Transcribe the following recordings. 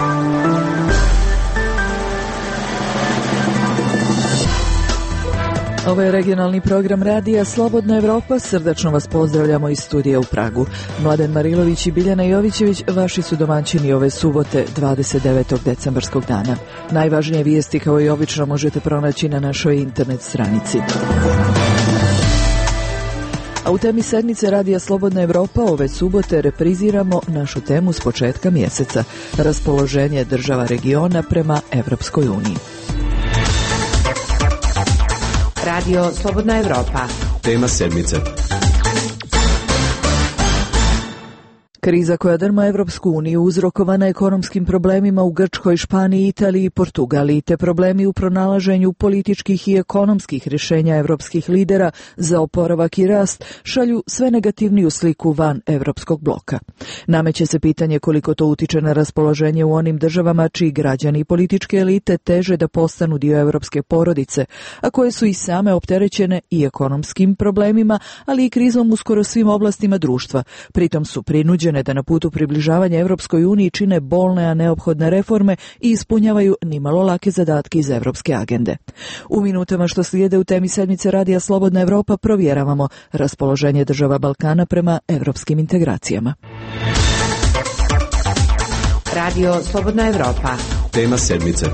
Ovo je regionalni program radija Slobodna Evropa. Srdačno vas pozdravljamo iz studija u Pragu. Mladen Marilović i Biljana Jovićević vaši su domaćini ove subote 29. decembarskog dana. Najvažnije vijesti kao i obično možete pronaći na našoj internet stranici. A u temi sedmice radija Slobodna Evropa ove subote repriziramo našu temu s početka mjeseca. Raspoloženje država regiona prema Evropskoj uniji. Radio Slobodna Evropa. Tema sedmice. Kriza koja drma Evropsku uniju uzrokovana ekonomskim problemima u Grčkoj, Španiji, Italiji i Portugaliji, te problemi u pronalaženju političkih i ekonomskih rješenja evropskih lidera za oporavak i rast šalju sve negativniju sliku van evropskog bloka. Nameće se pitanje koliko to utiče na raspoloženje u onim državama čiji građani i političke elite teže da postanu dio evropske porodice, a koje su i same opterećene i ekonomskim problemima, ali i krizom u skoro svim oblastima društva. Pritom su prinuđene da na putu približavanja Evropskoj uniji čine bolne, a neophodne reforme i ispunjavaju nimalo lake zadatke iz evropske agende. U minutama što slijede u temi sedmice radija Slobodna Evropa provjeravamo raspoloženje država Balkana prema evropskim integracijama. Radio Slobodna Evropa. Tema sedmice.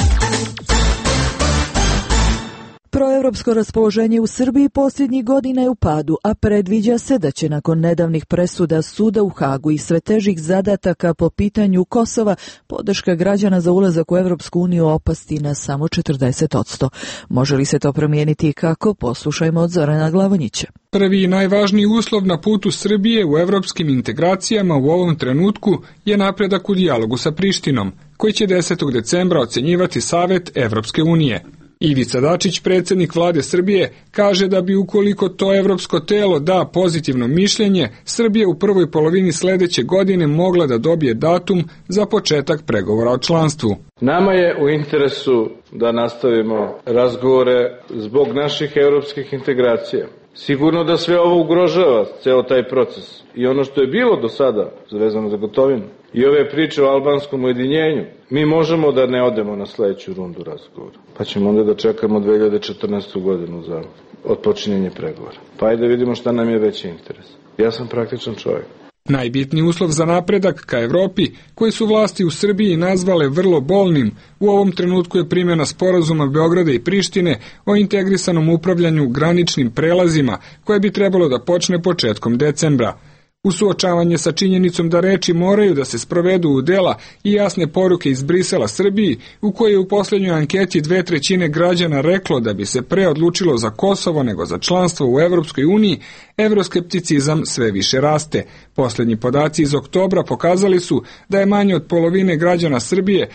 Proevropsko raspoloženje u Srbiji posljednjih godina je u padu, a predviđa se da će nakon nedavnih presuda suda u Hagu i sve težih zadataka po pitanju Kosova podrška građana za ulazak u Evropsku uniju opasti na samo 40%. Može li se to promijeniti i kako? Poslušajmo od Zorana Glavonjića. Prvi i najvažniji uslov na putu Srbije u evropskim integracijama u ovom trenutku je napredak u dijalogu sa Prištinom, koji će 10. decembra ocenjivati Savet Evropske unije. Ivica Dačić, predsjednik vlade Srbije, kaže da bi ukoliko to evropsko telo da pozitivno mišljenje, Srbija u prvoj polovini sljedeće godine mogla da dobije datum za početak pregovora o članstvu. Nama je u interesu da nastavimo razgovore zbog naših evropskih integracija. Sigurno da sve ovo ugrožava ceo taj proces i ono što je bilo do sada vezano za Gotovinu i ove priče o albanskom ujedinjenju, mi možemo da ne odemo na sljedeću rundu razgovora. Pa ćemo onda da čekamo 2014. godinu za otpočinjenje pregovora. Pa ajde vidimo šta nam je veći interes. Ja sam praktičan čovjek. Najbitniji uslov za napredak ka Evropi, koji su vlasti u Srbiji nazvale vrlo bolnim, u ovom trenutku je primjena sporazuma Beograda i Prištine o integrisanom upravljanju graničnim prelazima, koje bi trebalo da počne početkom decembra. U suočavanje sa činjenicom da reči moraju da se sprovedu u dela i jasne poruke iz Brisela Srbiji, u kojoj je u posljednjoj anketi 2/3 građana reklo da bi se pre odlučilo za Kosovo nego za članstvo u Evropskoj uniji, evroskepticizam sve više raste. Posljednji podaci iz oktobra pokazali su da je manje od polovine građana Srbije,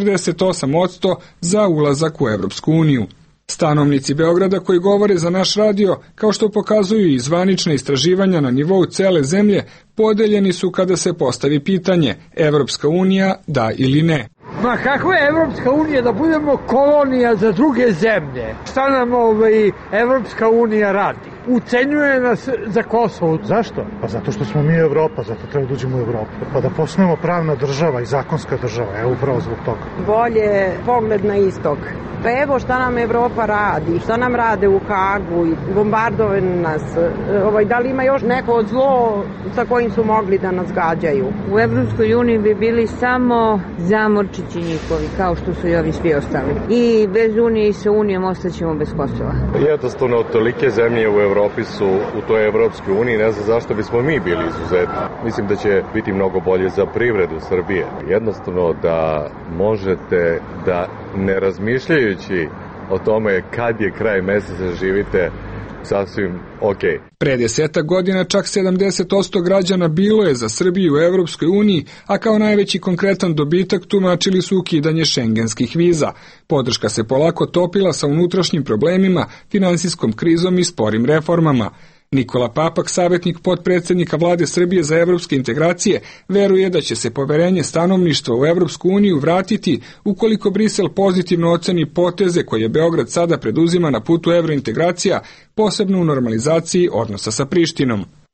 48%, za ulazak u Evropsku uniju. Stanovnici Beograda koji govore za naš radio, kao što pokazuju i zvanična istraživanja na nivou cele zemlje, podeljeni su kada se postavi pitanje Evropska unija da ili ne. Ma kakva je Evropska unija da budemo kolonija za druge zemlje? Šta nam Evropska unija radi? Ucenjuje nas za Kosovo. Zašto? Pa zato što smo mi Evropa, zato treba da uđemo u Evropu. Pa da postanemo pravna država i zakonska država, evo upravo zbog toga. Bolje pogled na istok. Pa evo šta nam Evropa radi, šta nam rade u Hagu, bombardovaju nas. Da li ima još neko zlo sa kojim su mogli da nas gađaju? U Evropskoj uniji bi bili samo zamorčići njihovi, kao što su i ovi svi ostali. I bez unije i sa unijom ostaćemo bez Kosova. Jednostavno, tolike zemlje u Evropi su u toj Evropskoj uniji, ne znam zašto bismo mi bili izuzetni. Mislim da će biti mnogo bolje za privredu Srbije. Jednostavno da možete da ne razmišljajući o tome kad je kraj meseca živite sasvim ok. Pre 10 godina čak 70% građana bilo je za Srbiju u Evropskoj uniji, a kao najveći konkretan dobitak tumačili su ukidanje šengenskih viza. Podrška se polako topila sa unutrašnjim problemima, finansijskom krizom i sporim reformama. Nikola Papak, savjetnik potpredsjednika vlade Srbije za evropske integracije, veruje da će se poverenje stanovništva u Evropsku uniju vratiti ukoliko Brisel pozitivno oceni poteze koje Beograd sada preduzima na putu evrointegracija, posebno u normalizaciji odnosa sa Prištinom.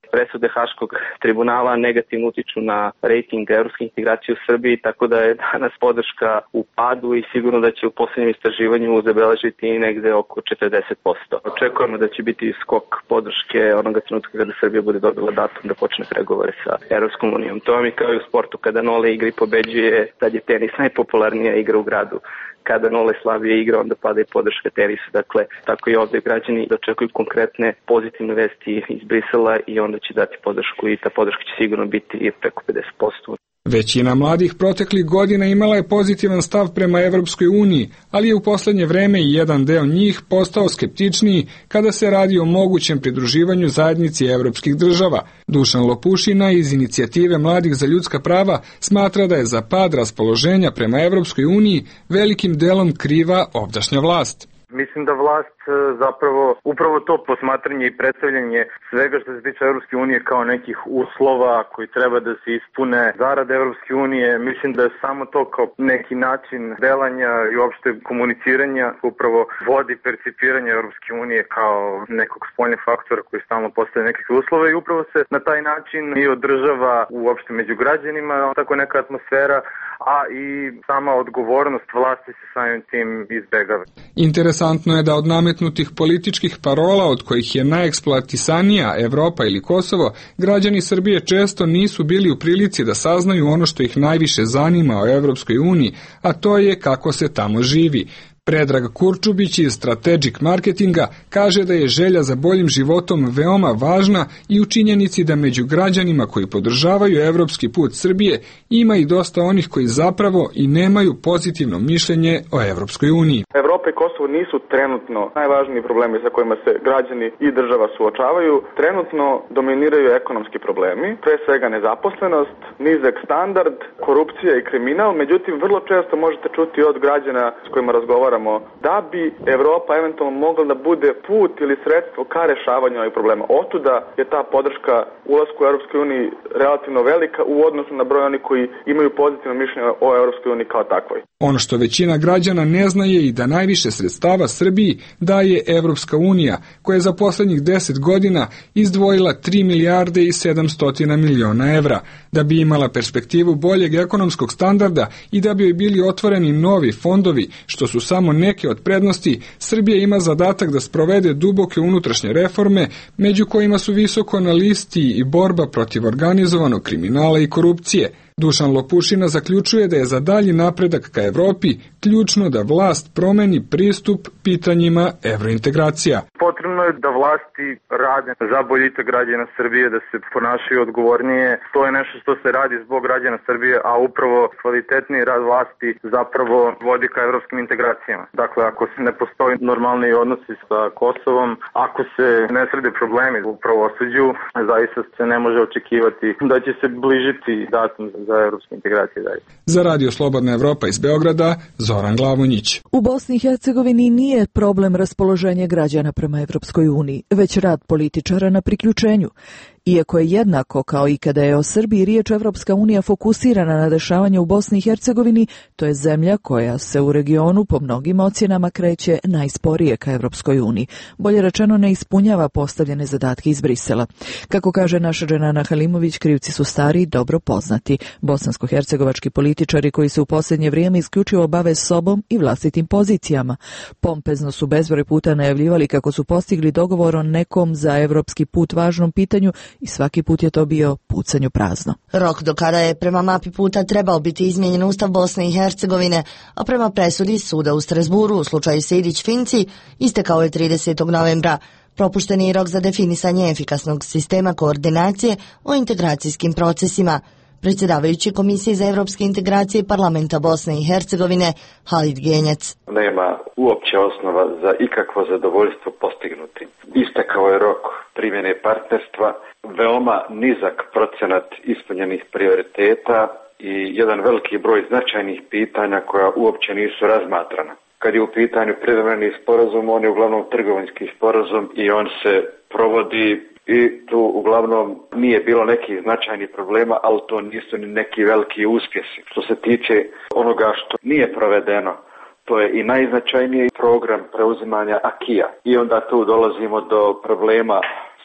presude Haškog tribunala negativno utiču na rejting evropske integracije u Srbiji, tako da je danas podrška u padu i sigurno da će u posljednjem istraživanju zabeležiti negde oko 40%. Očekujemo da će biti skok podrške onoga trenutka kada Srbija bude dobila datum da počne pregovore sa Evropskom unijom. To vam je kao i u sportu, kada Nole igra i pobeđuje, tad je tenis najpopularnija igra u gradu. Kada Nole slabije igra, onda pada i podrška tenisu. Dakle, tako i ovdje građani očekuju konkretne pozitivne vesti iz Brisela i onda će dati podršku i ta podrška će sigurno biti preko 50%. Većina mladih proteklih godina imala je pozitivan stav prema Evropskoj uniji, ali je u posljednje vreme i jedan deo njih postao skeptičniji kada se radi o mogućem pridruživanju zajednici evropskih država. Dušan Lopušina iz Inicijative mladih za ljudska prava smatra da je za pad raspoloženja prema Evropskoj uniji velikim delom kriva ovdašnja vlast. Mislim da vlast zapravo upravo to posmatranje i predstavljanje svega što se tiče Evropske unije kao nekih uslova koji treba da se ispune zarad Evropske unije, mislim da je samo to kao neki način delanja i uopšte komuniciranja upravo vodi percipiranje Evropske unije kao nekog spoljnog faktora koji stalno postavlja nekakve uslove i upravo se na taj način i održava uopšte među građanima tako neka atmosfera, a i sama odgovornost vlasti se samim tim izbegava. Interesantno je da od nametnutih političkih parola, od kojih je najeksploatisanija Evropa ili Kosovo, građani Srbije često nisu bili u prilici da saznaju ono što ih najviše zanima o Evropskoj uniji, a to je kako se tamo živi. Predrag Kurčubić iz Strategic Marketinga kaže da je želja za boljim životom veoma važna i u činjenici da među građanima koji podržavaju evropski put Srbije ima i dosta onih koji zapravo i nemaju pozitivno mišljenje o Evropskoj uniji. Evropa i Kosovo nisu trenutno najvažniji problemi sa kojima se građani i država suočavaju. Trenutno dominiraju ekonomski problemi, pre svega nezaposlenost, nizak standard, korupcija i kriminal, međutim vrlo često možete čuti od građana s kojima razgovaramo da bi Evropa eventualno mogla da bude put ili sredstvo ka rešavanju ovih problema. Otuda je ta podrška ulasku u Evropskoj uniji relativno velika u odnosu na broj onih koji imaju pozitivno mišljenje o Evropskoj uniji kao takvoj. Ono što većina građana ne zna je i da najviše sredstava Srbiji daje Evropska unija, koja je za poslednjih 10 godina izdvojila 3 milijarde i 700 miliona evra, da bi imala perspektivu boljeg ekonomskog standarda i da bi joj bili otvoreni novi fondovi, što su samo neke od prednosti. Srbija ima zadatak da sprovede duboke unutrašnje reforme, među kojima su visoko na listi i borba protiv organizovanog kriminala i korupcije. Dušan Lopušina zaključuje da je za dalji napredak ka Evropi ključno da vlast promeni pristup pitanjima evrointegracija. Potrebno je da vlasti rade za boljitak građana Srbije, da se ponašaju odgovornije. To je nešto što se radi zbog građana Srbije, a upravo kvalitetniji rad vlasti zapravo vodi ka evropskim integracijama. Dakle, ako se ne postoji normalni odnosi sa Kosovom, ako se ne srede problemi u pravosuđu, zaista se ne može očekivati da će se bližiti datum za evropske integracije dalje. Za Radio Slobodna Evropa iz Beograda, Zoran Glavonjić. U Bosni i Hercegovini nije problem raspoloženje građana prema Evropskoj uniji, već rad političara na priključenju. Iako je jednako kao i kada je o Srbiji riječ, Evropska unija fokusirana na dešavanje u Bosni i Hercegovini, to je zemlja koja se u regionu po mnogim ocjenama kreće najsporije ka Evropskoj uniji. Bolje rečeno, ne ispunjava postavljene zadatke iz Brisela. Kako kaže naša Dženana Halimović, krivci su stari i dobro poznati. Bosansko-hercegovački političari koji se u posljednje vrijeme isključivo bave sobom i vlastitim pozicijama. Pompezno su bezbroj puta najavljivali kako su postigli dogovor o nekom za evropski put važnom pitanju i svaki put je to bio pucanju prazno. Rok do kada je prema mapi puta trebao biti izmijenjen Ustav Bosne i Hercegovine, a prema presudi suda u Strasburu u slučaju Sejdić-Finci istekao je 30. novembra. Propušten je rok za definisanje efikasnog sistema koordinacije o integracijskim procesima. Predsjedavajući Komisije za evropske integracije Parlamenta Bosne i Hercegovine, Halid Genjac. Nema uopće osnova za ikakvo zadovoljstvo postignuti. Istekao je rok primjene partnerstva, veoma nizak procenat ispunjenih prioriteta i jedan veliki broj značajnih pitanja koja uopće nisu razmatrana. Kad je u pitanju privremeni sporazum, on je uglavnom trgovinski sporazum i on se provodi i tu uglavnom nije bilo nekih značajnih problema, ali to nisu ni neki veliki uspjesi. Što se tiče onoga što nije provedeno, to je i najznačajniji program preuzimanja AKI-a. I onda tu dolazimo do problema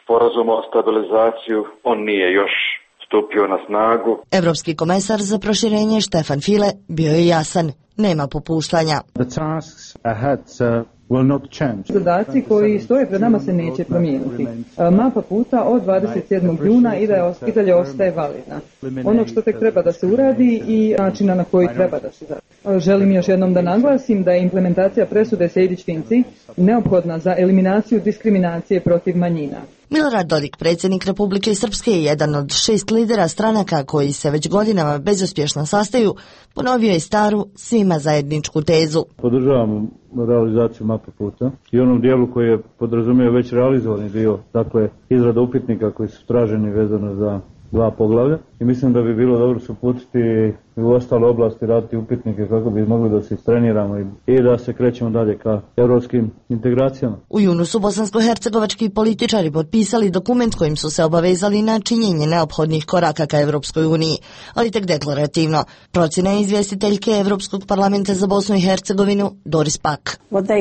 sporazum o stabilizaciju, on nije još stupio na snagu. Evropski komesar za proširenje Štefan File bio je jasan, nema popuštanja. Zadaci koji stoje pred nama se neće promijeniti. Mapa puta od 27. juna i dalje ostaje validna. Ono što tek treba da se uradi i načina na koji treba da se uradi. Želim još jednom da naglasim da je implementacija presude Sejdić-Finci neophodna za eliminaciju diskriminacije protiv manjina. Milorad Dodik, predsjednik Republike Srpske i jedan od 6 lidera stranaka koji se već godinama bezuspješno sastaju, ponovio je staru svima zajedničku tezu. Podržavamo realizaciju mape puta i onom dijelu koji je podrazumio već realizovani dio, dakle izrada upitnika koji su traženi vezano za 2 poglavlja i mislim da bi bilo dobro se uputiti i u ostale oblasti raditi upitnike kako bi mogli da se istreniramo i da se krećemo dalje ka evropskim integracijama. U junu su bosansko-hercegovački političari potpisali dokument kojim su se obavezali na činjenje neophodnih koraka ka Evropskoj uniji, ali tek deklarativno. Procjena je izvjestiteljke Evropskog parlamenta za Bosnu i Hercegovinu Doris Pack.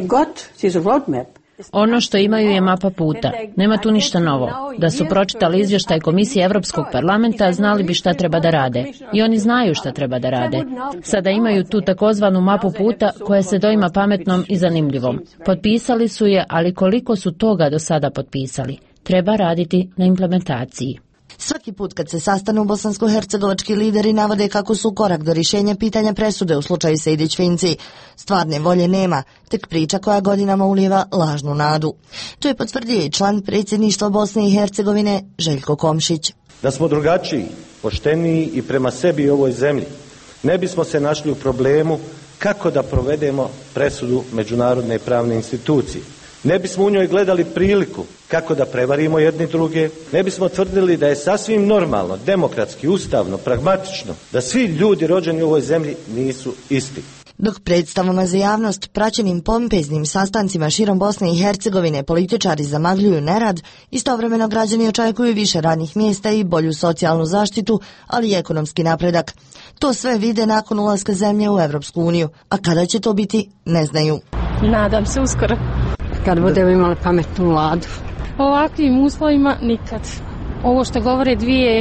Ono što imaju je mapa puta. Nema tu ništa novo. Da su pročitali izvještaj Komisije Evropskog parlamenta, znali bi šta treba da rade. I oni znaju šta treba da rade. Sada imaju tu takozvanu mapu puta koja se doima pametnom i zanimljivom. Potpisali su je, ali koliko su toga do sada potpisali? Treba raditi na implementaciji. Svaki put kad se sastanu bosansko-hercegovački lideri navode kako su korak do rješenja pitanja presude u slučaju Sejdić-Finci. Stvarne volje nema, tek priča koja godinama ulijeva lažnu nadu. To je potvrdio i član predsjedništva Bosne i Hercegovine Željko Komšić. Da smo drugačiji, pošteniji i prema sebi i ovoj zemlji, ne bismo se našli u problemu kako da provedemo presudu međunarodne pravne institucije. Ne bismo u njoj gledali priliku kako da prevarimo jedni druge, ne bismo tvrdili da je sasvim normalno, demokratski, ustavno, pragmatično, da svi ljudi rođeni u ovoj zemlji nisu isti. Dok predstavama za javnost, praćenim pompeznim sastancima širom Bosne i Hercegovine, političari zamagljuju nerad, istovremeno građani očekuju više radnih mjesta i bolju socijalnu zaštitu, ali i ekonomski napredak. To sve vide nakon ulaska zemlje u Evropsku uniju, a kada će to biti, ne znaju. Nadam se uskoro. Kad budemo imali pametnu vladu. O ovakvim uslovima nikad. Ovo što govore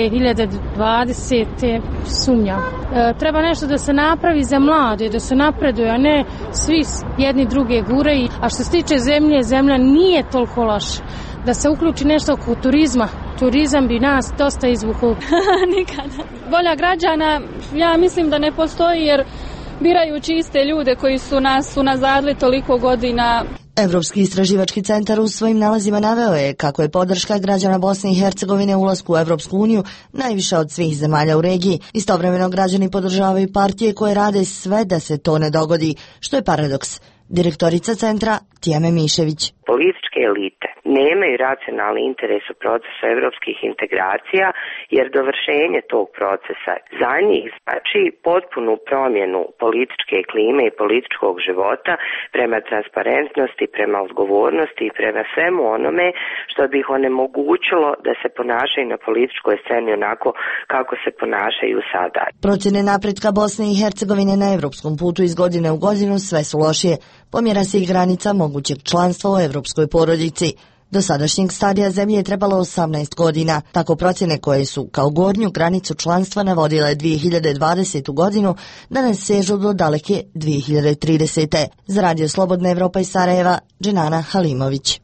2020. sumnjam. Treba nešto da se napravi za mlade, da se napreduje, a ne svi jedni druge guraju. A što se tiče zemlje, zemlja nije toliko loša. Da se uključi nešto oko turizma. Turizam bi nas dosta izvukao. Nikada. Volja građana, ja mislim da ne postoji jer birajući iste ljude koji su nas unazadili toliko godina. Evropski istraživački centar u svojim nalazima naveo je kako je podrška građana Bosne i Hercegovine ulasku u Evropsku uniju najviša od svih zemalja u regiji. Istovremeno građani podržavaju partije koje rade sve da se to ne dogodi, što je paradoks. Direktorica centra Tijeme Mišević. Političke elite nemaju racionalni interes u procesu evropskih integracija, jer dovršenje tog procesa za njih znači potpunu promjenu političke klime i političkog života prema transparentnosti, prema odgovornosti i prema svemu onome što bi ih onemogućilo da se ponašaju na političkoj sceni onako kako se ponašaju sada. Procjene napretka Bosne i Hercegovine na evropskom putu iz godine u godinu sve su lošije. Pomjera se i granica mogućeg članstva u evropskoj porodici. Do sadašnjeg stadija zemlje je trebalo 18 godina. Tako procjene koje su kao gornju granicu članstva navodile 2020. godinu danas sežu do daleke 2030. Za Radio Slobodna Evropa iz Sarajeva, Dženana Halimović.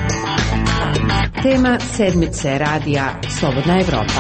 Tema sedmice radija Slobodna Evropa.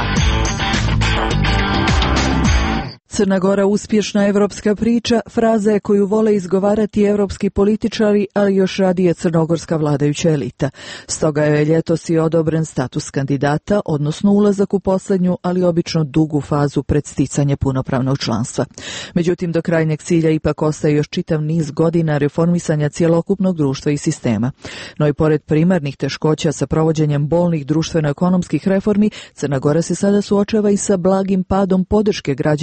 Crna Gora uspješna evropska priča, fraza je koju vole izgovarati evropski političari, ali još radije crnogorska vladajuća elita. Stoga je ljetos i odobren status kandidata, odnosno ulazak u posljednju, ali obično dugu fazu pred sticanje punopravnog članstva. Međutim, do krajnjeg cilja ipak ostaje još čitav niz godina reformisanja cjelokupnog društva i sistema. No i pored primarnih teškoća sa provođenjem bolnih društveno-ekonomskih reformi, Crna Gora se sada suočava i sa blagim padom podrške građana ovom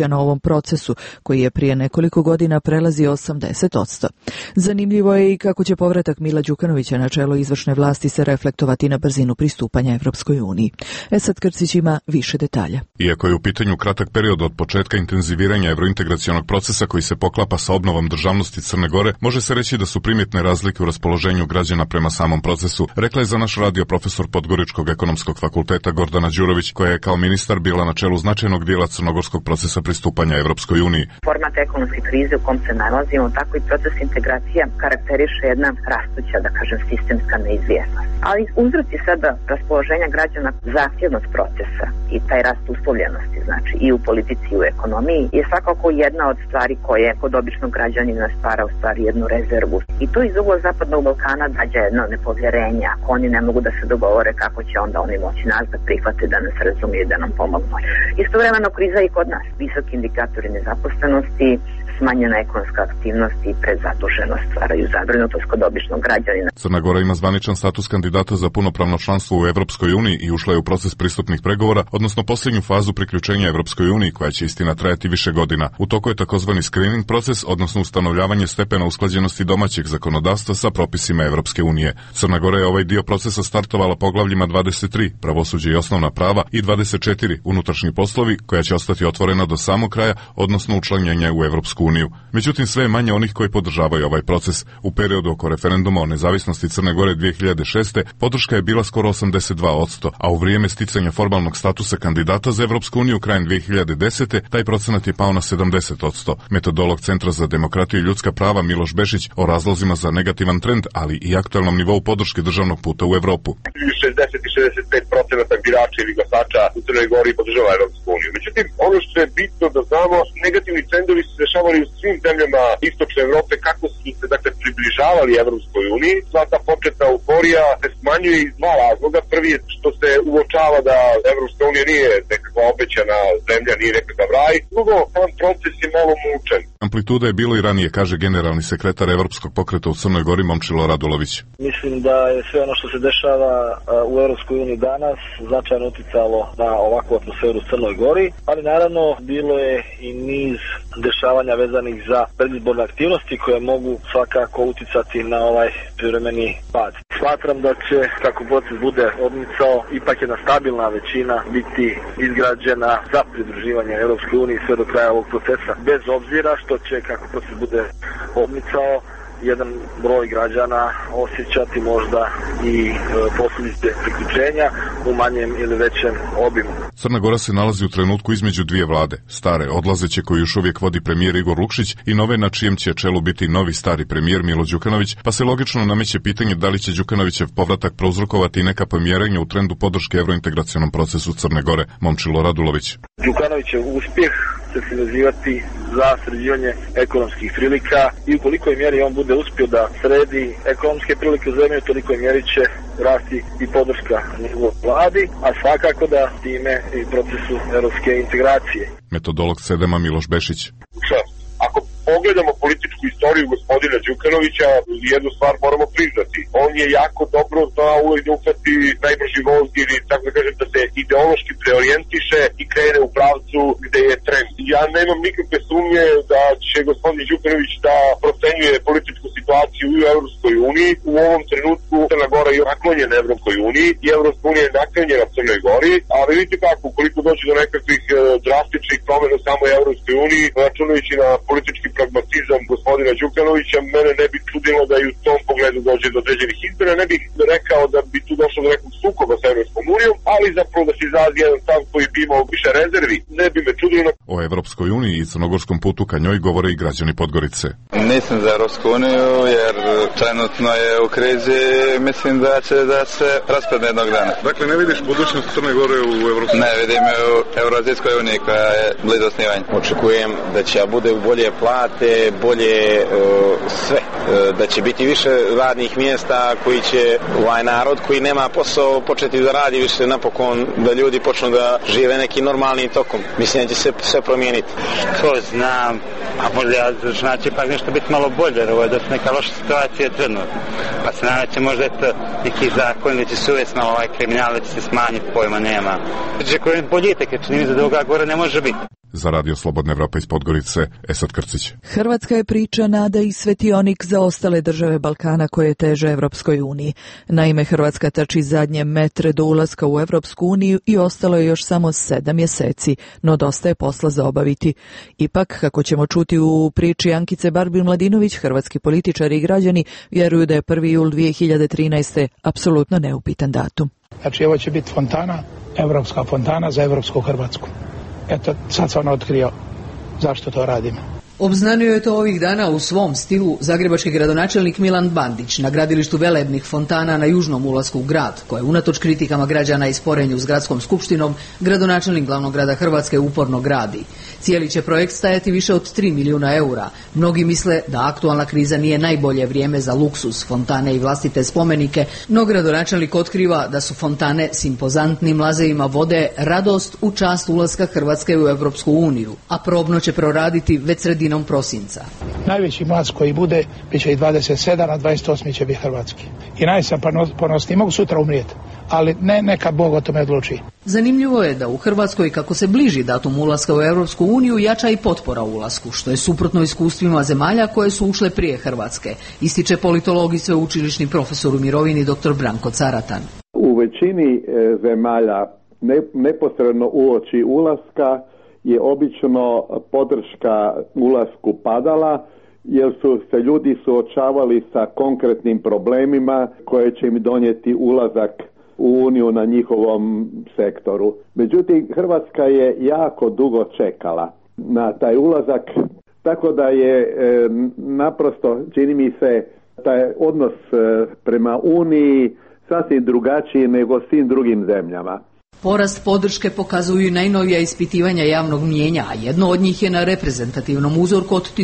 procesu, koji je prije nekoliko godina prelazio 80%. Zanimljivo je i kako će povratak Mila Đukanovića na čelo izvršne vlasti se reflektovati na brzinu pristupanja Evropskoj uniji. Esad Krcić ima više detalja. Iako je u pitanju kratak period od početka intenziviranja evrointegracionog procesa koji se poklapa sa obnovom državnosti Crne Gore, može se reći da su primjetne razlike u raspoloženju građana prema samom procesu, rekla je za naš radio profesor Podgoričkog ekonomskog fakulteta Gordana Đurović, koja je kao ministar bila na čelu značajnog dijela crnogorskog procesa pristupanja Evropskoj uniji. Format ekonomske krize u kom se nalazimo, tako i proces integracija karakteriše jedna rastuća, da kažem, sistemska neizvjesnost. Ali uzroci sada raspoloženja građana, zahtjevnost procesa i taj rast uslovljenosti, znači i u politici i u ekonomiji, je svakako jedna od stvari koje kod običnog građanina stvara u stvari jednu rezervu. I to iz ugla Zapadnog Balkana dađe jedno nepovjerenje. Ako oni ne mogu da se dogovore, kako će onda oni moći nas da prihvate, da nas razumiju, da nam pomognu. Istovremeno kriza i kod nas. Visoki indikatori nezaposlenosti, smanjena ekonomska aktivnost i prezaduženost stvaraju zabrinutost kod običnog građanina. Crna Gora ima zvaničan status kandidata za punopravno članstvo u Evropskoj uniji i ušla je u proces pristupnih pregovora, odnosno posljednju fazu priključenja Evropskoj uniji, koja će istina trajati više godina. U toku je takozvani screening proces, odnosno ustanovljavanje stepena usklađenosti domaćeg zakonodavstva sa propisima Evropske unije. Crna Gora je ovaj dio procesa startovala poglavljima 23, pravosuđe i osnovna prava, i 24, unutrašnji poslovi, koja će ostati otvorena do samog kraja, odnosno učlanjenja u Evropsku uniju. Međutim, sve je manje onih koji podržavaju ovaj proces. U periodu oko referenduma o nezavisnosti Crne Gore 2006. podrška je bila skoro 82%, a u vrijeme sticanja formalnog statusa kandidata za Evropsku uniju krajem 2010. taj procenat je pao na 70%. Metodolog Centra za demokratiju i ljudska prava Miloš Bešić o razlozima za negativan trend, ali i aktualnom nivou podrške državnog puta u Evropu. 60 i 65% birača ili glasača u Crnoj Gori podržava Evropsku uniju. Međutim, ono što je bitno da znamo, negativni trendovi su dešavali u svim zemljama istočne Evrope kako su se približavali Evropskoj uniji. Sva ta početna euforija se smanjuje iz dva razloga. Prvi je što se uočava da Evropska unija nije nekakva obećana zemlja, nije nekakav raj. Drugo, sam proces je malo mučan. Amplituda je bilo i ranije, kaže generalni sekretar Evropskog pokreta u Crnoj Gori Momčilo Radulović. Mislim da je sve ono što se dešava u Evropskoj uniji danas značajno uticalo na ovakvu atmosferu u Crnoj Gori, ali naravno bilo je i niz dešavanja vezanih za predizborne aktivnosti koje mogu svakako uticati na ovaj privremeni pad. Smatram da će, kako proces bude odmicao, ipak jedna stabilna većina biti izgrađena za pridruživanje Evropskoj uniji sve do kraja ovog procesa, bez obzira što će, kako proces bude odmicao, jedan broj građana osjećati možda i posljedice priključenja u manjem ili većem obimu. Crna Gora se nalazi u trenutku između dvije vlade, stare odlazeće koju još uvijek vodi premijer Igor Lukšić i nove na čijem će čelu biti novi stari premijer Milo Đukanović, pa se logično nameće pitanje da li će Đukanovićev povratak prouzrokovati neka pomjerenja u trendu podrške evrointegracionom procesu Crne Gore. Momčilo Radulović. Đukanovićev uspjeh će se vezivati za sređivanje ekonomskih prilika i u kolikoj mjeri on bude uspio da sredi ekonomske prilike u zemlji, u tolikoj mjeri će rasti i podrška njegovoj vladi, a svakako da time i procesu europske integracije. Metodolog Sedema Miloš Bešić. Ako pogledamo političku istoriju gospodina Đukanovića, jednu stvar moramo priznati. On je jako dobro znao uvijek da uhvati najbrži voz ili, tako da kažem, da se ideološki preorijentiše i krene u pravcu gde je trend. Ja nemam nikakve sumnje da će gospodin Đukanović da procenjuje političku situaciju u Evropskoj uniji. U ovom trenutku Crna Gora je naklonjena Evropskoj uniji i Evropska unija je naklonjena Crnoj Gori, ali vidite kako, ukoliko dođe do nekakvih drastičnih promjena u samoj Evropskoj uniji, računajući na politički pragmatizam gospodina Đukanovića, mene ne bi čudilo da i u tom pogledu dođe do određenih izmjena. Ne bih rekao da bi tu došlo do nekog sukoba sa Evropskom unijom, ali zapravo da se izrazi jedan stav koji bi imao više rezervi, ne bi me čudilo. O Evropskoj uniji i crnogorskom putu ka njoj govore i građani Podgorice. Nisam za Evropsku uniju jer trenutno je u krizi, mislim da će da se raspadne jednog dana. Dakle, ne vidiš budućnost Crne Gore u Evropskoj uniji? Ne, vidim je u Evroazijskoj uniji koja je blizu osnivanja. Očekujem da će bude bolje plate, bolje sve, da će biti više radnih mjesta koji će ovaj narod koji nema posao početi da radi više napokon, da ljudi počnu da žive nekim normalnim tokom. Mislim da će se sve promijeniti. Ko znam, a možda znači pa nešto biti malo bolje, jer ovo je da su neka loša situacija trenutno. Pa se nadam će možda neki zakon da će se uvesti malo ovaj kriminal, da će se smanjiti, pojma nema. Očekujem boljitak, jer čini mi se da ovoga gore ne može biti. Za Radio Slobodna Evropa iz Podgorice, Esad Krcić. Hrvatska je priča, nada i svetionik za ostale države Balkana koje teže Evropskoj uniji. Naime, Hrvatska trči zadnje metre do ulaska u Evropsku uniju i ostalo je još samo 7 mjeseci, no dosta je posla za obaviti. Ipak, kako ćemo čuti u priči Ankice Barbin-Mladinović, hrvatski političari i građani vjeruju da je 1. jul 2013. apsolutno neupitan datum. Znači, ovo će biti fontana, evropska fontana za evropsku Hrvatsku. Eto, sad sam otkrio zašto to radimo. Obznanio je to ovih dana u svom stilu zagrebački gradonačelnik Milan Bandić na gradilištu velebnih fontana na južnom ulasku u grad, koje unatoč kritikama građana i sporenju s gradskom skupštinom, gradonačelnik glavnog grada Hrvatske uporno gradi. Cijeli će projekt stajati više od 3 milijuna eura. Mnogi misle da aktualna kriza nije najbolje vrijeme za luksuz, fontane i vlastite spomenike, no gradonačelnik otkriva da su fontane s impozantnim lazevima vode radost u čast ulaska Hrvatske u Europsku uniju, a probno će proraditi već sredinom prosinca. Najveći mlaz koji bude, bit će i 27, a 28 će biti hrvatski. I najsam ponosni, mogu sutra umrijeti, ali neka Bog o tome odluči. Zanimljivo je da u Hrvatskoj, kako se bliži datum ulaska u Europsku uniju, jača i potpora ulasku, što je suprotno iskustvima zemalja koje su ušle prije Hrvatske, ističe politolog i sveučilišni profesor u mirovini dr. Branko Caratan. U većini zemalja neposredno uoči ulaska je obično podrška ulasku padala, jer su se ljudi suočavali sa konkretnim problemima koje će im donijeti ulazak u Uniju na njihovom sektoru. Međutim, Hrvatska je jako dugo čekala na taj ulazak, tako da je naprosto, čini mi se, taj odnos prema Uniji sasvim drugačiji nego svim drugim zemljama. Porast podrške pokazuju i najnovija ispitivanja javnog mnijenja, a jedno od njih je na reprezentativnom uzorku od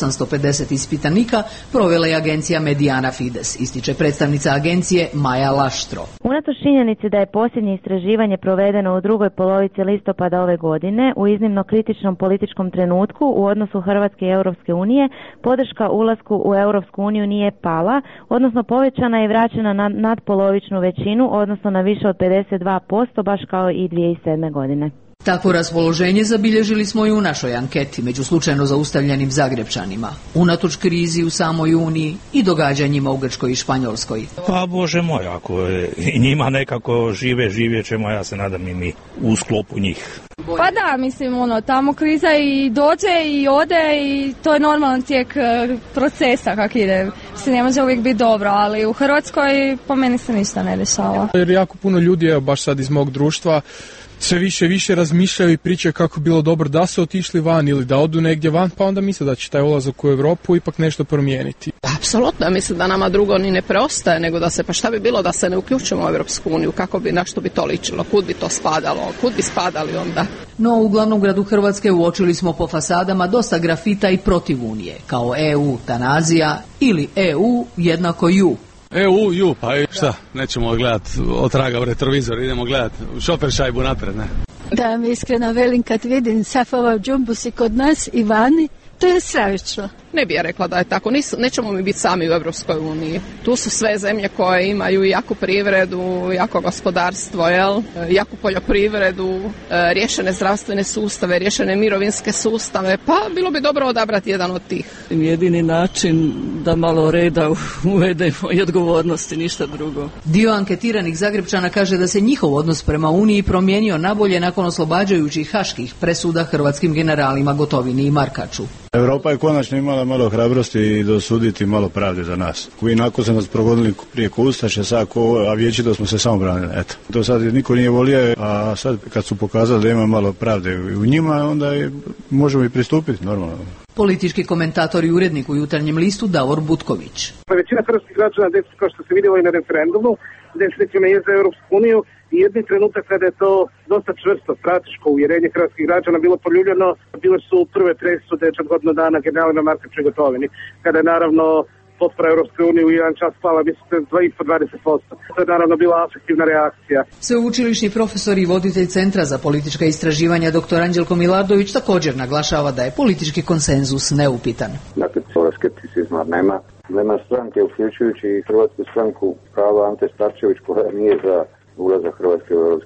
1850 ispitanika provela je agencija Mediana Fides, ističe predstavnica agencije Maja Laštro. Unatoč činjenici da je posljednje istraživanje provedeno u drugoj polovici listopada ove godine, u iznimno kritičnom političkom trenutku u odnosu Hrvatske i Europske unije, podrška ulasku u Europsku uniju nije pala, odnosno povećana je vraćena na nadpolovičnu većinu, odnosno na više od 52%, baš kao i 2007. godine. Takvo raspoloženje zabilježili smo i u našoj anketi među slučajno zaustavljenim Zagrebčanima, unatoč krizi u samoj Uniji i događanjima u Grčkoj i Španjolskoj. Pa Bože moj, ako i njima nekako živjet ćemo, ja se nadam i mi u sklopu njih. Pa da, mislim, tamo kriza i dođe i ode i to je normalan tijek procesa kak ide. Se ne može uvijek biti dobro, ali u Hrvatskoj po meni se ništa ne dešava. Jer jako puno ljudi, evo baš sad iz mog društva, sve više razmišljaju i pričaju kako bilo dobro da su otišli van ili da odu negdje van, pa onda misle da će taj ulazak u Europu ipak nešto promijeniti. Apsolutno, mislim da nama drugo ni ne preostaje, nego da se, pa šta bi bilo da se ne uključimo u Europsku uniju, kako bi, na što bi to ličilo, kud bi to spadalo, kud bi spadali onda. No, u glavnom gradu Hrvatske uočili smo po fasadama dosta grafita i protiv Unije, kao EU tanazija ili EU jednako ju. EU, pa šta, nećemo gledati otraga u retrovizor, idemo gledati šofer šajbu napred, ne? Da vam iskreno velim, kad vidim Safova džumbusi kod nas i vani, to je stravično. Ne bi ja rekla da je tako, nećemo mi biti sami u Europskoj uniji. Tu su sve zemlje koje imaju jaku privredu, jako gospodarstvo, jaku poljoprivredu, riješene zdravstvene sustave, riješene mirovinske sustave, pa bilo bi dobro odabrati jedan od tih. Jedini način da malo reda uvedemo i odgovornosti, ništa drugo. Dio anketiranih Zagrebčana kaže da se njihov odnos prema Uniji promijenio nabolje nakon oslobađajućih haških presuda hrvatskim generalima Gotovini i Markaču. Europa je konačno imala malo hrabrosti i dosuditi malo pravde za nas. Koji nakon su nas progonili prije Ustaše, a vječito smo se samo branili. Eto. To sad niko nije volio, a sad kad su pokazali da ima malo pravde u njima, onda možemo i pristupiti normalno. Politički komentator i urednik u Jutarnjem listu Davor Butković. Većina hrvatskih građana, kao što se vidjelo i na referendumu, definitivno je za Europsku uniju i jedni trenutak kada je to dosta čvrsto strateško uvjerenje hrvatskih građana bilo poljuljeno, bile su prve presude od godinu dana generalima Markaču i Gotovini, kada je naravno potpora Europske unije u jedan čas pala, mislim, 20%. To je naravno bila afektivna reakcija. Sveučilišni profesor i voditelj Centra za politička istraživanja dr. Anđelko Milardović također naglašava da je politički konsenzus neupitan. Dakle, skepticizma nema stranke, uključujući i Hrvatsku stranku prava Ante Starčević, koja nije za ulazak Hrvatske u Europsku uniju.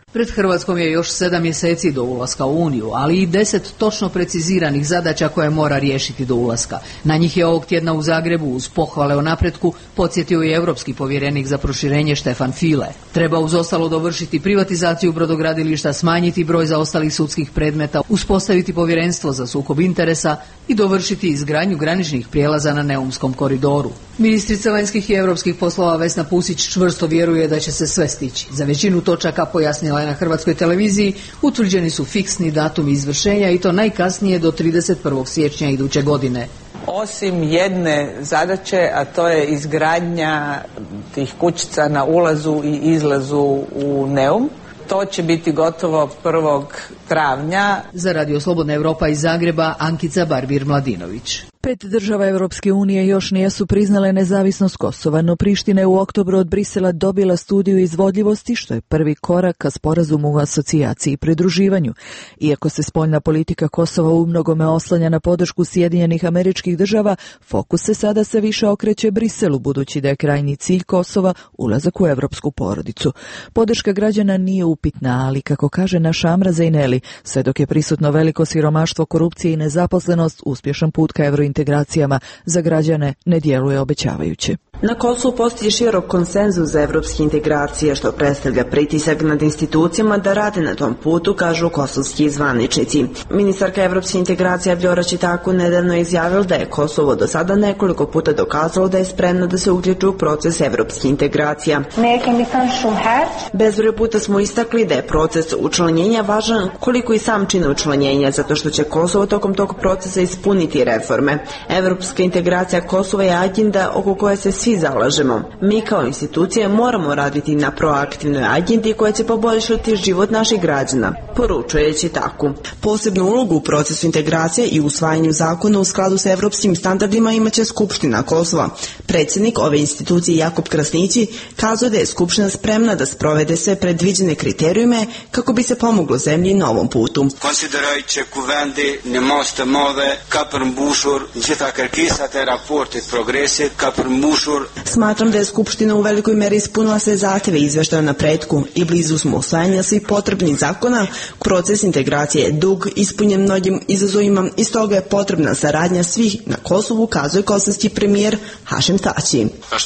Pred Hrvatskom je još 7 mjeseci do ulaska u Uniju, ali i 10 točno preciziranih zadaća koje mora riješiti do ulaska. Na njih je ovog tjedna u Zagrebu uz pohvale o napretku podsjetio i europski povjerenik za proširenje Stefan Füle. Treba uz ostalo dovršiti privatizaciju brodogradilišta, smanjiti broj zaostalih sudskih predmeta, uspostaviti povjerenstvo za sukob interesa i dovršiti izgradnju graničnih prijelaza na Neumskom koridoru. Ministrica vanjskih i europskih poslova Vesna Pusić čvrsto vjeruje da će se sve stići. Za većinu točaka, pojasnila je na Hrvatskoj televiziji, utvrđeni su fiksni datumi izvršenja i to najkasnije do 31. siječnja iduće godine. Osim jedne zadaće, a to je izgradnja tih kućica na ulazu i izlazu u Neum. To će biti gotovo 1. travnja. Za Radio Slobodna Europa iz Zagreba, Ankica Barbir-Mladinović. 5 država Europske unije još nijesu priznale nezavisnost Kosova, no Priština je u oktobru od Brisela dobila studiju izvodljivosti, što je prvi korak ka sporazumu o asocijaciji i pridruživanju. Iako se spoljna politika Kosova u mnogome oslanja na podršku Sjedinjenih Američkih Država, fokus se sada sve više okreće Briselu, budući da je krajnji cilj Kosova ulazak u europsku porodicu. Podrška građana nije upitna, ali kako kaže naša Amra Zejneli, sve dok je prisutno veliko siromaštvo, korupcije i nezaposlenost, uspješan put ka eurointegracijama za građane ne djeluje obećavajuće. Na Kosovu postoji širok konsenzus za evropske integracije, što predstavlja pritisak nad institucijama da rade na tom putu, kažu kosovski zvaničnici. Ministarka evropskih integracija Vljora Čitaku nedavno je izjavila da je Kosovo do sada nekoliko puta dokazalo da je spremno da se uključi u proces evropskih integracija. Bezbroj puta smo istakli da je proces učlanjenja važan koliko i sam čin učlanjenja, zato što će Kosovo tokom tog procesa ispuniti reforme. Evropska integracija Kosova je agenda oko koje se svi zalažemo. Mi kao institucije moramo raditi na proaktivnoj agendi koja će poboljšati život naših građana, poručuje Čitaku. Posebnu ulogu u procesu integracije i usvajanju zakona u skladu sa evropskim standardima imaće Skupština Kosova. Predsjednik ove institucije Jakub Krasnići kazao da je Skupština spremna da sprovede sve predviđene kriterijume kako bi se pomoglo zemlji na ovom putu. Konsideroj kuvendi ne moste move ka përmbushur gjitha kërkesat e raportit progresit ka përmbushur. Smatram da je Skupština u velikoj meri ispunila sve zahtjeve izvještaja o napretku i blizu smo usvajanja svih potrebnih zakona. Proces integracije je dug, ispunjen mnogim izazovima i stoga je potrebna saradnja svih na Kosovu, kazuje kosovski premijer Hašim Tači.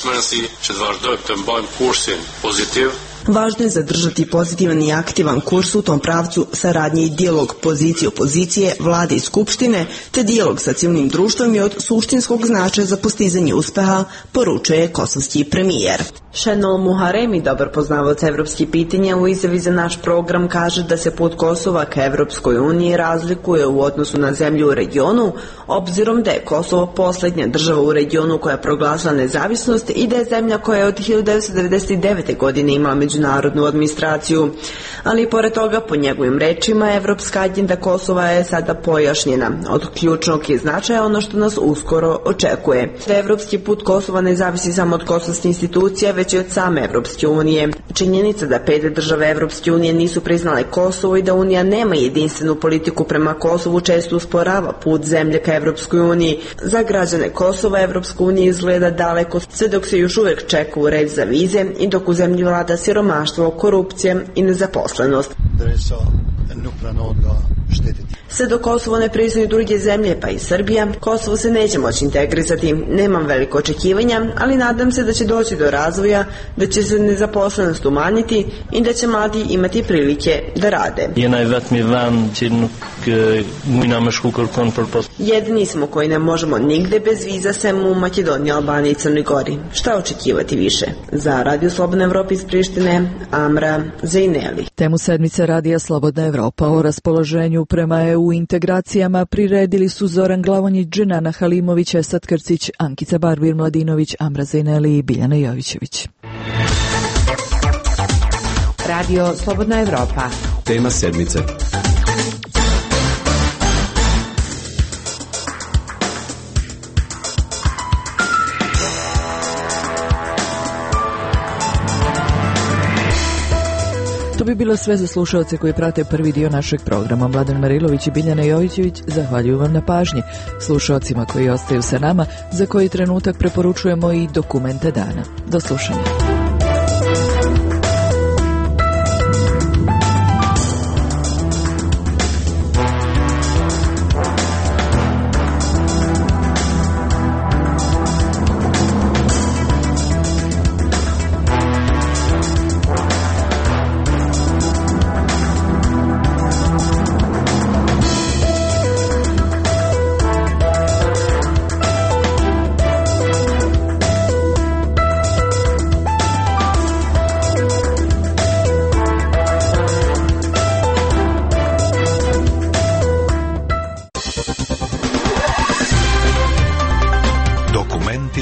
Važno je zadržati pozitivan i aktivan kurs u tom pravcu saradnje i dijalog pozicije opozicije, vlade i skupštine, te dijalog sa civilnim društvom je od suštinskog značaja za postizanje uspeha, poručuje kosovski premijer. Šenol Muharemi, dobar poznavac evropskih pitanja, u izjavi za naš program kaže da se put Kosova ka Evropskoj uniji razlikuje u odnosu na zemlju u regionu, obzirom da je Kosovo posljednja država u regionu koja je proglasila nezavisnost i da je zemlja koja je od 1999. godine imala međunarodnu administraciju. Ali pored toga, po njegovim rečima, evropska agenda Kosova je sada pojašnjena. Od ključnog je značaja ono što nas uskoro očekuje. Da evropski put Kosova ne zavisi samo od kosovskih institucija, već i od same Evropske unije. Činjenica da 5 države Evropske unije nisu priznale Kosovo i da Unija nema jedinstvenu politiku prema Kosovu često usporava put zemlje ka Evropskoj uniji. Za građane Kosova Evropska unija izgleda daleko, sve dok se još uvijek čeka u red za vize i dok u zemlji vlada siromaštvo, korupcija i nezaposlenost. Sve dok Kosovo ne priznaju druge zemlje, pa i Srbija, Kosovo se neće moći integrisati. Nemam veliko očekivanja, ali nadam se da će doći do razvoja, da će se nezaposlenost umanjiti i da će mladi imati prilike da rade. Jedini smo koji ne možemo nigde bez viza, sem u Makedoniji, Albaniji i Crnoj Gori. Šta očekivati više? Za Radio Slobodna Evropa iz Prištine, Amra Zejneli. Temu sedmice Radija Slobodna Evropa o raspoloženju prema EU integracijama priredili su Zoran Glavonjić, Dženana Halimović, Esad Krcić, Ankica Barbir-Mladinović, Amra Zejneli i Biljana Jovićević. Radio Slobodna Evropa. Tema sedmice. To bi bilo sve za slušalce koji prate prvi dio našeg programa. Mladen Marilović i Biljana Jovićević zahvaljuju vam na pažnji. Slušalcima koji ostaju sa nama, za koji trenutak preporučujemo i dokumente dana. Do slušanja.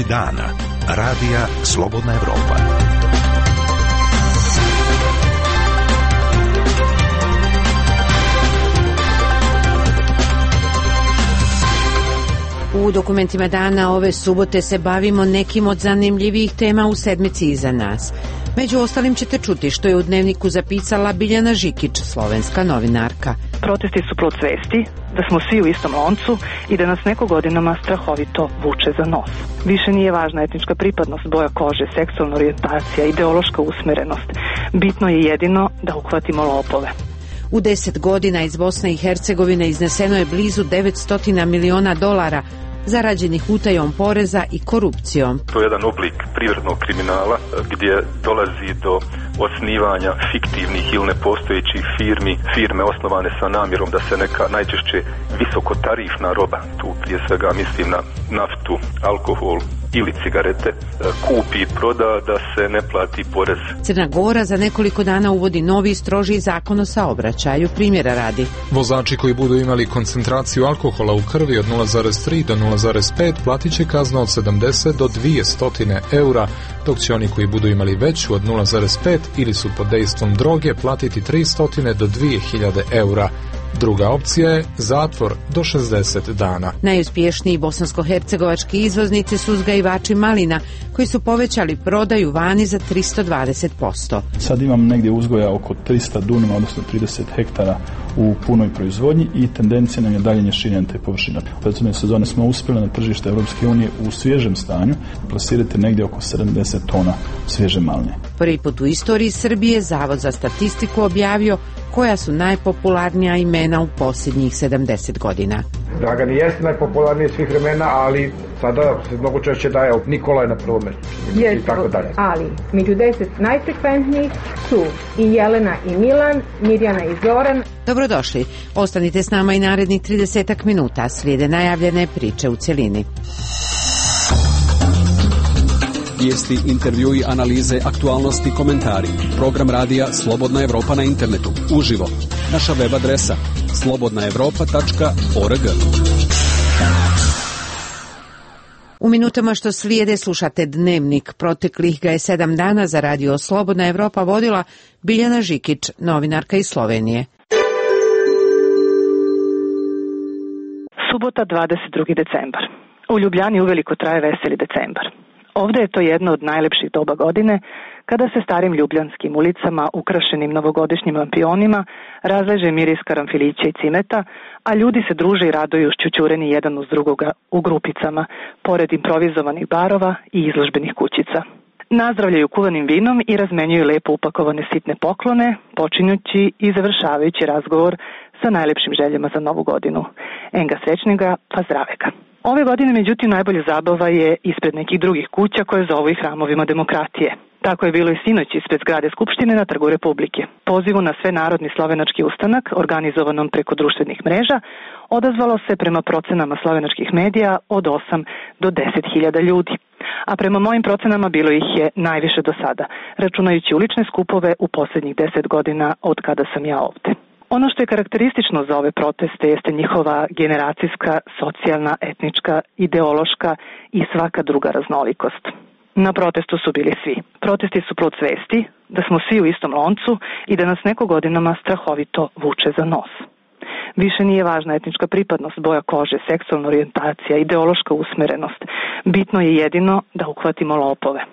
Dokumenti dana. Radija Slobodna Evropa. U dokumentima dana ove subote se bavimo nekim od zanimljivih tema u sedmici iza nas. Među ostalim ćete čuti što je u Dnevniku zapisala Biljana Žikić, slovenska novinarka. Protesti su plod svesti da smo svi u istom loncu i da nas neko godinama strahovito vuče za nos. Više nije važna etnička pripadnost, boja kože, seksualna orijentacija, ideološka usmerenost. Bitno je jedino da uhvatimo lopove. U 10 godina iz Bosne i Hercegovine izneseno je blizu 900 miliona dolara zarađenih utajom poreza i korupcijom. To je jedan oblik privrednog kriminala gdje dolazi do osnivanja fiktivnih ili nepostojećih firme osnovane sa namjerom da se neka najčešće visokotarifna roba, tu prije svega mislim na naftu, alkohol ili cigarete, kupi i proda da se ne plati porez. Crna Gora za nekoliko dana uvodi novi strožiji zakon o saobraćaju, primjera radi. Vozači koji budu imali koncentraciju alkohola u krvi od 0,3 do 0,5 platit će kaznu od 70 do 200 eura, dok će oni koji budu imali veću od 0,5 ili su pod dejstvom droge platiti 300 do 2000 eura. Druga opcija je zatvor do 60 dana. Najuspješniji bosansko-hercegovački izvoznici su uzgajivači malina, koji su povećali prodaju vani za 320%. Sad imam negdje uzgoja oko 300 dunuma, odnosno 30 hektara u punoj proizvodnji i tendencija nam je dalje širenja te površine. U prethodne sezone smo uspjeli na tržište Europske unije u svježem stanju plasirati negdje oko 70 tona svježe maline. Prvi put u istoriji Srbije Zavod za statistiku objavio koja su najpopularnija imena u posljednjih 70 godina. Dragan jeste najpopularniji svih vremena, ali sada se mnogo češće daje Nikola je na prvom mjestu. Ali među 10 najfrekventnijih su i Jelena i Milan, Mirjana i Zoran. Dobrodošli. Ostanite s nama i narednih 30 minuta. Slijede najavljene priče u cjelini. Vijesti, intervjui, analize, aktualnosti, komentari. Program radija Slobodna Evropa na internetu. Uživo. Naša web adresa slobodnaevropa.org. U minutama što slijede slušate Dnevnik. Proteklih ga je 7 dana za radio Slobodna Evropa vodila Biljana Žikić, novinarka iz Slovenije. Subota 22. decembar. U Ljubljani uveliko traje veseli decembar. Ovdje je to jedno od najlepših doba godine, kada se starim ljubljanskim ulicama, ukrašenim novogodišnjim lampionima, razleže miris karanfilića i cimeta, a ljudi se druže i raduju šćućureni jedan uz drugoga u grupicama, pored improvizovanih barova i izložbenih kućica. Nazdravljaju kuvanim vinom i razmenjuju lepo upakovane sitne poklone, počinjući i završavajući razgovor sa najlepšim željama za novu godinu. Enga srećnega, pa zdravega. Ove godine, međutim, najbolja zabava je ispred nekih drugih kuća koje zovu i hramovima demokratije. Tako je bilo i sinoć ispred zgrade Skupštine na Trgu Republike. Pozivu na svenarodni slovenački ustanak, organizovanom preko društvenih mreža, odazvalo se prema procenama slovenačkih medija od 8 do 10.000 ljudi. A prema mojim procenama bilo ih je najviše do sada, računajući ulične skupove u posljednjih 10 godina od kada sam ja ovdje. Ono što je karakteristično za ove proteste jeste njihova generacijska, socijalna, etnička, ideološka i svaka druga raznolikost. Na protestu su bili svi. Protesti su plod svesti da smo svi u istom loncu i da nas neko godinama strahovito vuče za nos. Više nije važna etnička pripadnost, boja kože, seksualna orijentacija, ideološka usmerenost. Bitno je jedino da uhvatimo lopove.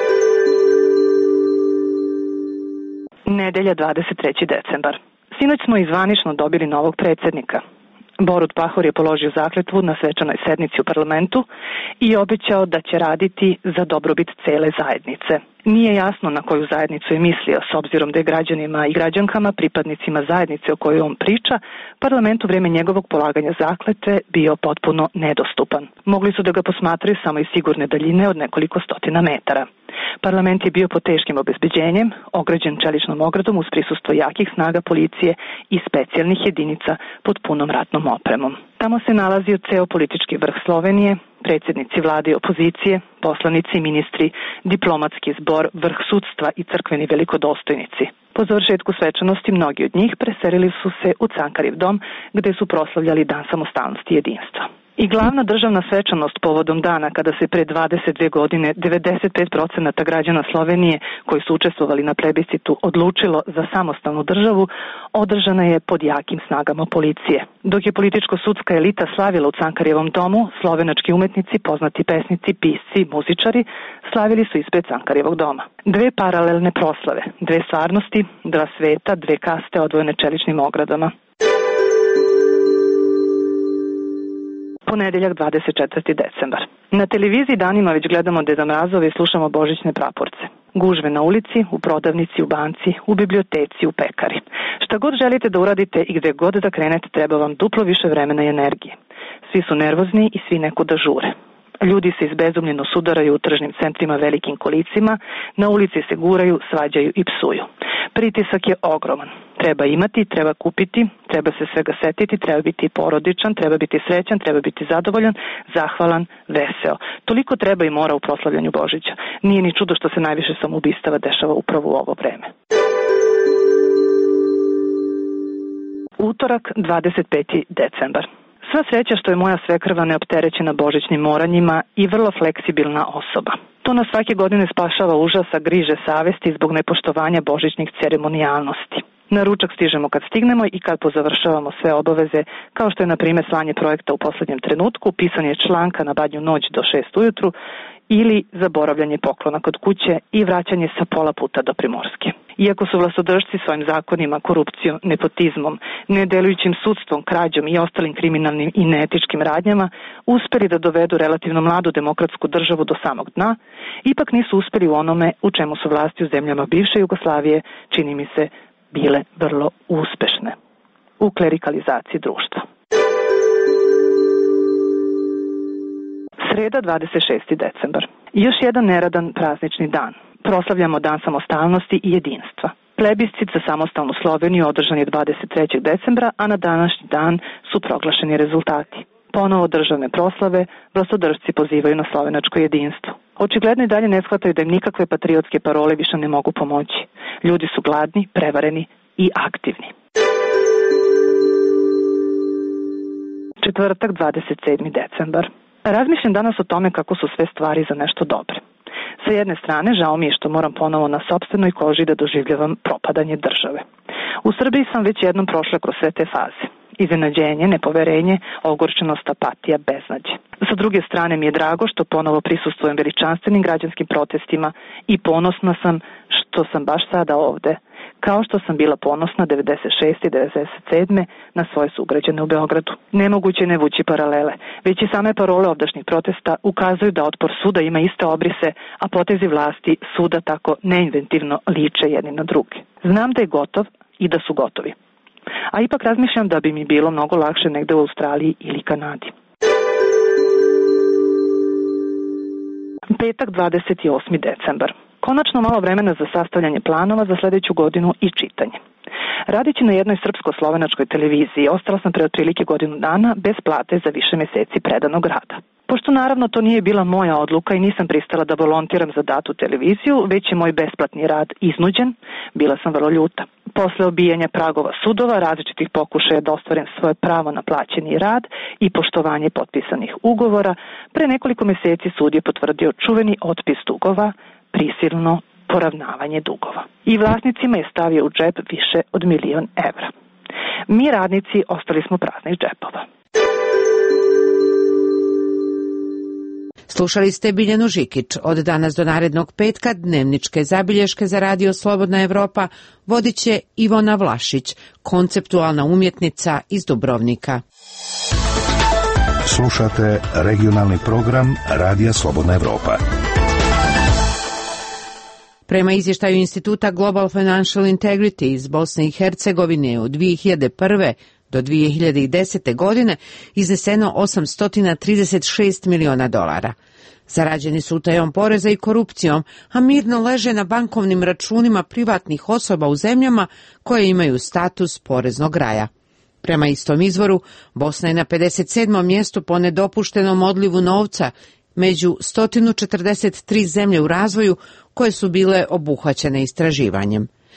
Nedelja 23. decembar. Sinoć smo izvanično dobili novog predsjednika. Borut Pahor je položio zakletvu na svečanoj sednici u parlamentu i obećao da će raditi za dobrobit cele zajednice. Nije jasno na koju zajednicu je mislio, s obzirom da je građanima i građankama, pripadnicima zajednice o kojoj on priča, parlament u vrijeme njegovog polaganja zakletve bio potpuno nedostupan. Mogli su da ga posmatraju samo iz sigurne daljine od nekoliko stotina metara. Parlament je bio pod teškim obezbeđenjem, ograđen čeličnom ogradom uz prisustvo jakih snaga policije i specijalnih jedinica pod punom ratnom opremom. Tamo se nalazio ceo politički vrh Slovenije, predsjednici vlade i opozicije, poslanici, ministri, diplomatski zbor, vrh sudstva i crkveni velikodostojnici. Po završetku svečanosti mnogi od njih preselili su se u Cankarev dom, gde su proslavljali Dan samostalnosti i jedinstva. I glavna državna svečanost povodom dana kada se pre 22 godine 95% građana Slovenije koji su učestvovali na plebiscitu odlučilo za samostalnu državu, održana je pod jakim snagama policije. Dok je političko-sudska elita slavila u Cankarjevom domu, slovenački umetnici, poznati pesnici, pisci, muzičari slavili su ispred Cankarjevog doma. Dve paralelne proslave, dve stvarnosti, dva sveta, dve kaste odvojene čeličnim ogradama. Ponedeljak 24. decembar. Na televiziji danima već gledamo Deda Mrazove i slušamo božićne praporce. Gužve na ulici, u prodavnici, u banci, u biblioteci, u pekari. Šta god želite da uradite i gde god da krenete treba vam duplo više vremena i energije. Svi su nervozni i svi neku da žure. Ljudi se izbezumljeno sudaraju u tržnim centrima velikim kolicima, na ulici se guraju, svađaju i psuju. Pritisak je ogroman. Treba imati, treba kupiti, treba se svega setiti, treba biti porodičan, treba biti srećan, treba biti zadovoljan, zahvalan, veseo. Toliko treba i mora u proslavljanju Božića. Nije ni čudo što se najviše samoubistava dešava upravo u ovo vreme. Utorak, 25. decembar. Sva sreća što je moja svekrva neopterećena božićnim moranjima i vrlo fleksibilna osoba. To nas svake godine spašava užasa, griže savesti zbog nepoštovanja božićnih ceremonijalnosti. Na ručak stižemo kad stignemo i kad pozavršavamo sve obaveze, kao što je na primjer slanje projekta u poslednjem trenutku, pisanje članka na badnju noć do 6 ujutru ili zaboravljanje poklona kod kuće i vraćanje sa pola puta do Primorske. Iako su vlastodržci svojim zakonima, korupcijom, nepotizmom, nedelujućim sudstvom, krađom i ostalim kriminalnim i neetičkim radnjama uspeli da dovedu relativno mladu demokratsku državu do samog dna, ipak nisu uspeli u onome u čemu su vlasti u zemljama bivše Jugoslavije, čini mi se, bile vrlo uspešne. U klerikalizaciji društva. Sreda, 26. decembar. Još jedan neradan praznični dan. Proslavljamo Dan samostalnosti i jedinstva. Plebiscit za samostalnu Sloveniju održan je 23. decembra, a na današnji dan su proglašeni rezultati. Ponovo državne proslave, vlastodržci pozivaju na slovenačko jedinstvo. Očigledno i dalje ne shvataju da im nikakve patriotske parole više ne mogu pomoći. Ljudi su gladni, prevareni i aktivni. Četvrtak, 27. decembar. Razmišljam danas o tome kako su sve stvari za nešto dobre. Sa jedne strane, žao mi je što moram ponovo na sopstvenoj koži da doživljavam propadanje države. U Srbiji sam već jednom prošla kroz sve te faze. Iznenađenje, nepoverenje, ogorčenost, apatija, beznađe. Sa druge strane mi je drago što ponovo prisustvujem veličanstvenim građanskim protestima i ponosna sam što sam baš sada ovde, kao što sam bila ponosna 96. i 97. na svoje sugrađane u Beogradu. Nemoguće ne vući paralele, već i same parole ovdašnjih protesta ukazuju da otpor suda ima iste obrise, a potezi vlasti suda tako neinventivno liče jedni na druge. Znam da je gotov i da su gotovi. A ipak razmišljam da bi mi bilo mnogo lakše negde u Australiji ili Kanadi. Petak, 28. decembar. Konačno malo vremena za sastavljanje planova za sledeću godinu i čitanje. Radići na jednoj srpsko-slovenačkoj televiziji, ostala sam pre otprilike godinu dana bez plate za više meseci predanog rada. Pošto naravno to nije bila moja odluka i nisam pristala da volontiram za datu televiziju, već je moj besplatni rad iznuđen, bila sam vrlo ljuta. Posle obijanja pragova sudova, različitih pokušaja da ostvarim svoje pravo na plaćeni rad i poštovanje potpisanih ugovora, pre nekoliko meseci sud je potvrdio čuveni otpis dugova, prisilno poravnavanje dugova. I vlasnicima je stavio u džep više od 1.000.000 evra. Mi radnici ostali smo praznih džepova. Slušali ste Biljanu Žikić. Od danas do narednog petka dnevničke zabilješke za Radio Slobodna Evropa vodit će Ivona Vlašić, konceptualna umjetnica iz Dubrovnika. Slušate regionalni program Radija Slobodna Evropa. Prema izvještaju Instituta Global Financial Integrity iz Bosne i Hercegovine od 2001. do 2010. godine izneseno 836 miliona dolara. Zarađeni su utajom poreza i korupcijom, a mirno leže na bankovnim računima privatnih osoba u zemljama koje imaju status poreznog raja. Prema istom izvoru, Bosna je na 57. mjestu po nedopuštenom odlivu novca među 143 zemlje u razvoju koje su bile obuhvaćene istraživanjem.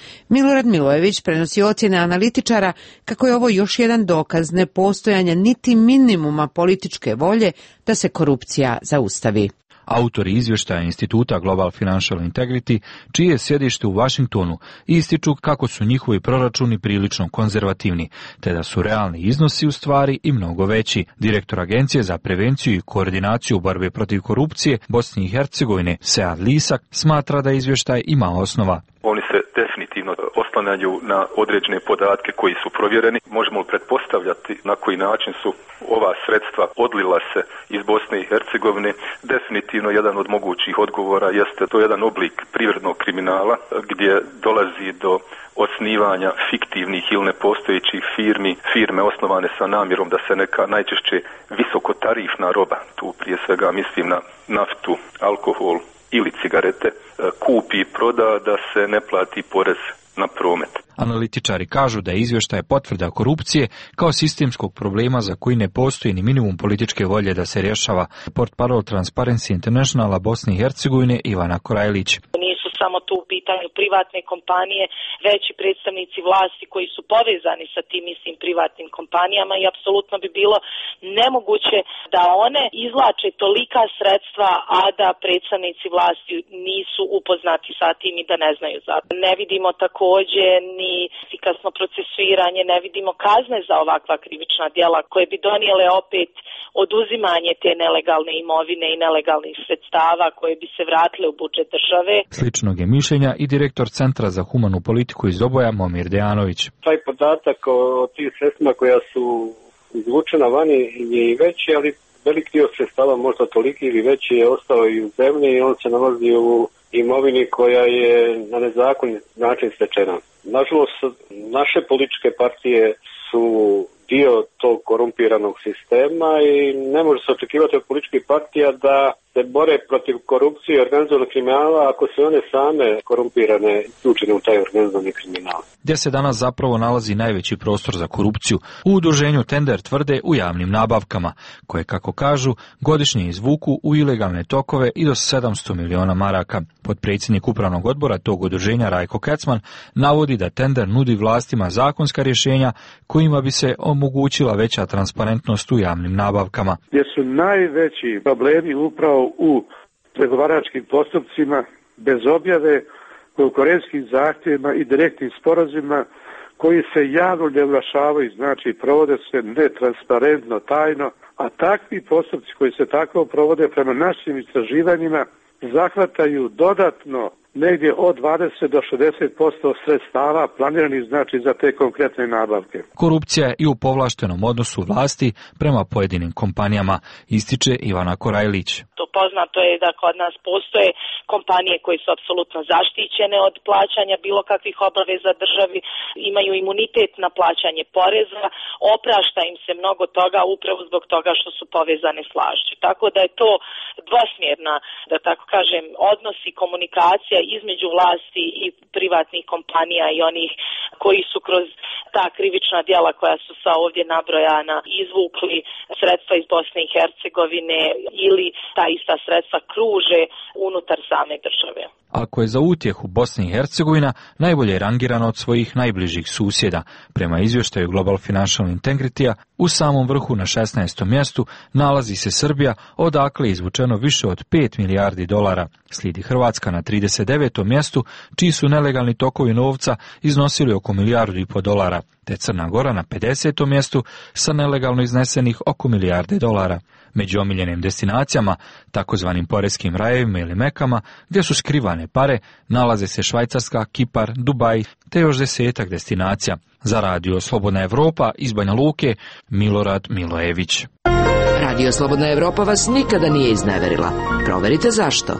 Milorad Milojević prenosi ocjene analitičara kako je ovo još jedan dokaz nepostojanja niti minimuma političke volje da se korupcija zaustavi. Autori izvještaja Instituta Global Financial Integrity, čije je sjedište u Washingtonu, ističu kako su njihovi proračuni prilično konzervativni, te da su realni iznosi u stvari i mnogo veći. Direktor Agencije za prevenciju i koordinaciju borbe protiv korupcije Bosne i Hercegovine, Sead Lisak, smatra da izvještaj ima osnova. Oni se definitivno oslanjaju na određene podatke koji su provjereni. Možemo pretpostavljati na koji način su ova sredstva odlila se iz Bosne i Hercegovine. Definitivno jedan od mogućih odgovora jeste to jedan oblik privrednog kriminala gdje dolazi do osnivanja fiktivnih ili nepostojećih firme osnovane sa namjerom da se neka najčešće visokotarifna roba, tu prije svega mislim na naftu, alkohol ili cigarete, kupi i proda da se ne plati porez na promet. Analitičari kažu da je izvještaj potvrda korupcije kao sistemskog problema za koji ne postoji ni minimum političke volje da se rješava. Portparol Transparency Internationala Bosne i Hercegovine Ivana Korajlić. Nisu samo tu u pitanju privatne kompanije, već i predstavnici vlasti koji su povezani sa tim istim privatnim kompanijama i apsolutno bi bilo nemoguće da one izvlače tolika sredstva, a da predstavnici vlasti nisu upoznati sa tim i da ne znaju za to. Ne vidimo također ni efikasno procesuiranje, ne vidimo kazne za ovakva krivična djela koje bi donijele opet oduzimanje te nelegalne imovine i nelegalnih sredstava koje bi se vratile u budžet države. Sličnog je mišljenja i direktor Centra za humanu politiku iz Doboja Momir Dejanović. Taj podatak o tih sredstvima koja su izvučena vani je i veći, ali velik dio sredstava, možda toliki ili veći, je ostao i u zemlji i on se nalazi u imovini koja je na nezakonit način stečena. Nažalost, naše političke partije su dio tog korumpiranog sistema i ne može se očekivati od političkih partija da se bore protiv korupcije i organizovanog kriminala ako se one same korumpirane uključene u taj organizovani kriminal. Gdje se danas zapravo nalazi najveći prostor za korupciju? U udruženju Tender tvrde u javnim nabavkama, koje, kako kažu, godišnje izvuku u ilegalne tokove i do 700 miliona maraka. Potpredsjednik upravnog odbora tog udruženja Rajko Kecman navodi da Tender nudi vlastima zakonska rješenja kojima bi se omogućila veća transparentnost u javnim nabavkama. Gdje su najveći problemi upravo u pregovaračkim postupcima bez objave, konkurentskim zahtjevima i direktnim sporazumima koji se javno ne oglašavaju, znači provode se netransparentno, tajno, a takvi postupci koji se tako provode prema našim istraživanjima zahvataju dodatno negdje od 20 do 60% sredstava planiranih znači za te konkretne nabavke. Korupcija je i u povlaštenom odnosu vlasti prema pojedinim kompanijama, ističe Ivana Korajlić. Poznato je da kod nas postoje kompanije koje su apsolutno zaštićene od plaćanja bilo kakvih obaveza državi, imaju imunitet na plaćanje poreza, oprašta im se mnogo toga upravo zbog toga što su povezane s vlašću. Tako da je to dvosmjerna, da tako kažem, odnos i komunikacija između vlasti i privatnih kompanija i onih koji su kroz ta krivična djela koja su sa ovdje nabrojana izvukli sredstva iz Bosne i Hercegovine ili ta ista sredstva kruže unutar same države. Ako je za utjehu Bosna i Hercegovina najbolje rangirana od svojih najbližih susjeda, prema izvještaju Global Financial Integrity-a, u samom vrhu na 16. mjestu nalazi se Srbija, odakle je izvučeno više od 5 milijardi dolara. Slijedi Hrvatska na 39. mjestu, čiji su nelegalni tokovi novca iznosili oko milijardu i pol dolara, te Crna Gora na 50. mjestu sa nelegalno iznesenih oko milijarde dolara. Među omiljenim destinacijama, takozvanim poreskim rajevima ili mekama, gdje su skrivane pare, nalaze se Švajcarska, Kipar, Dubaj, te još 10-ak destinacija. Za Radio Slobodna Evropa iz Banja Luke, Milorad Milojević. Radio Slobodna Evropa vas nikada nije izneverila. Proverite zašto.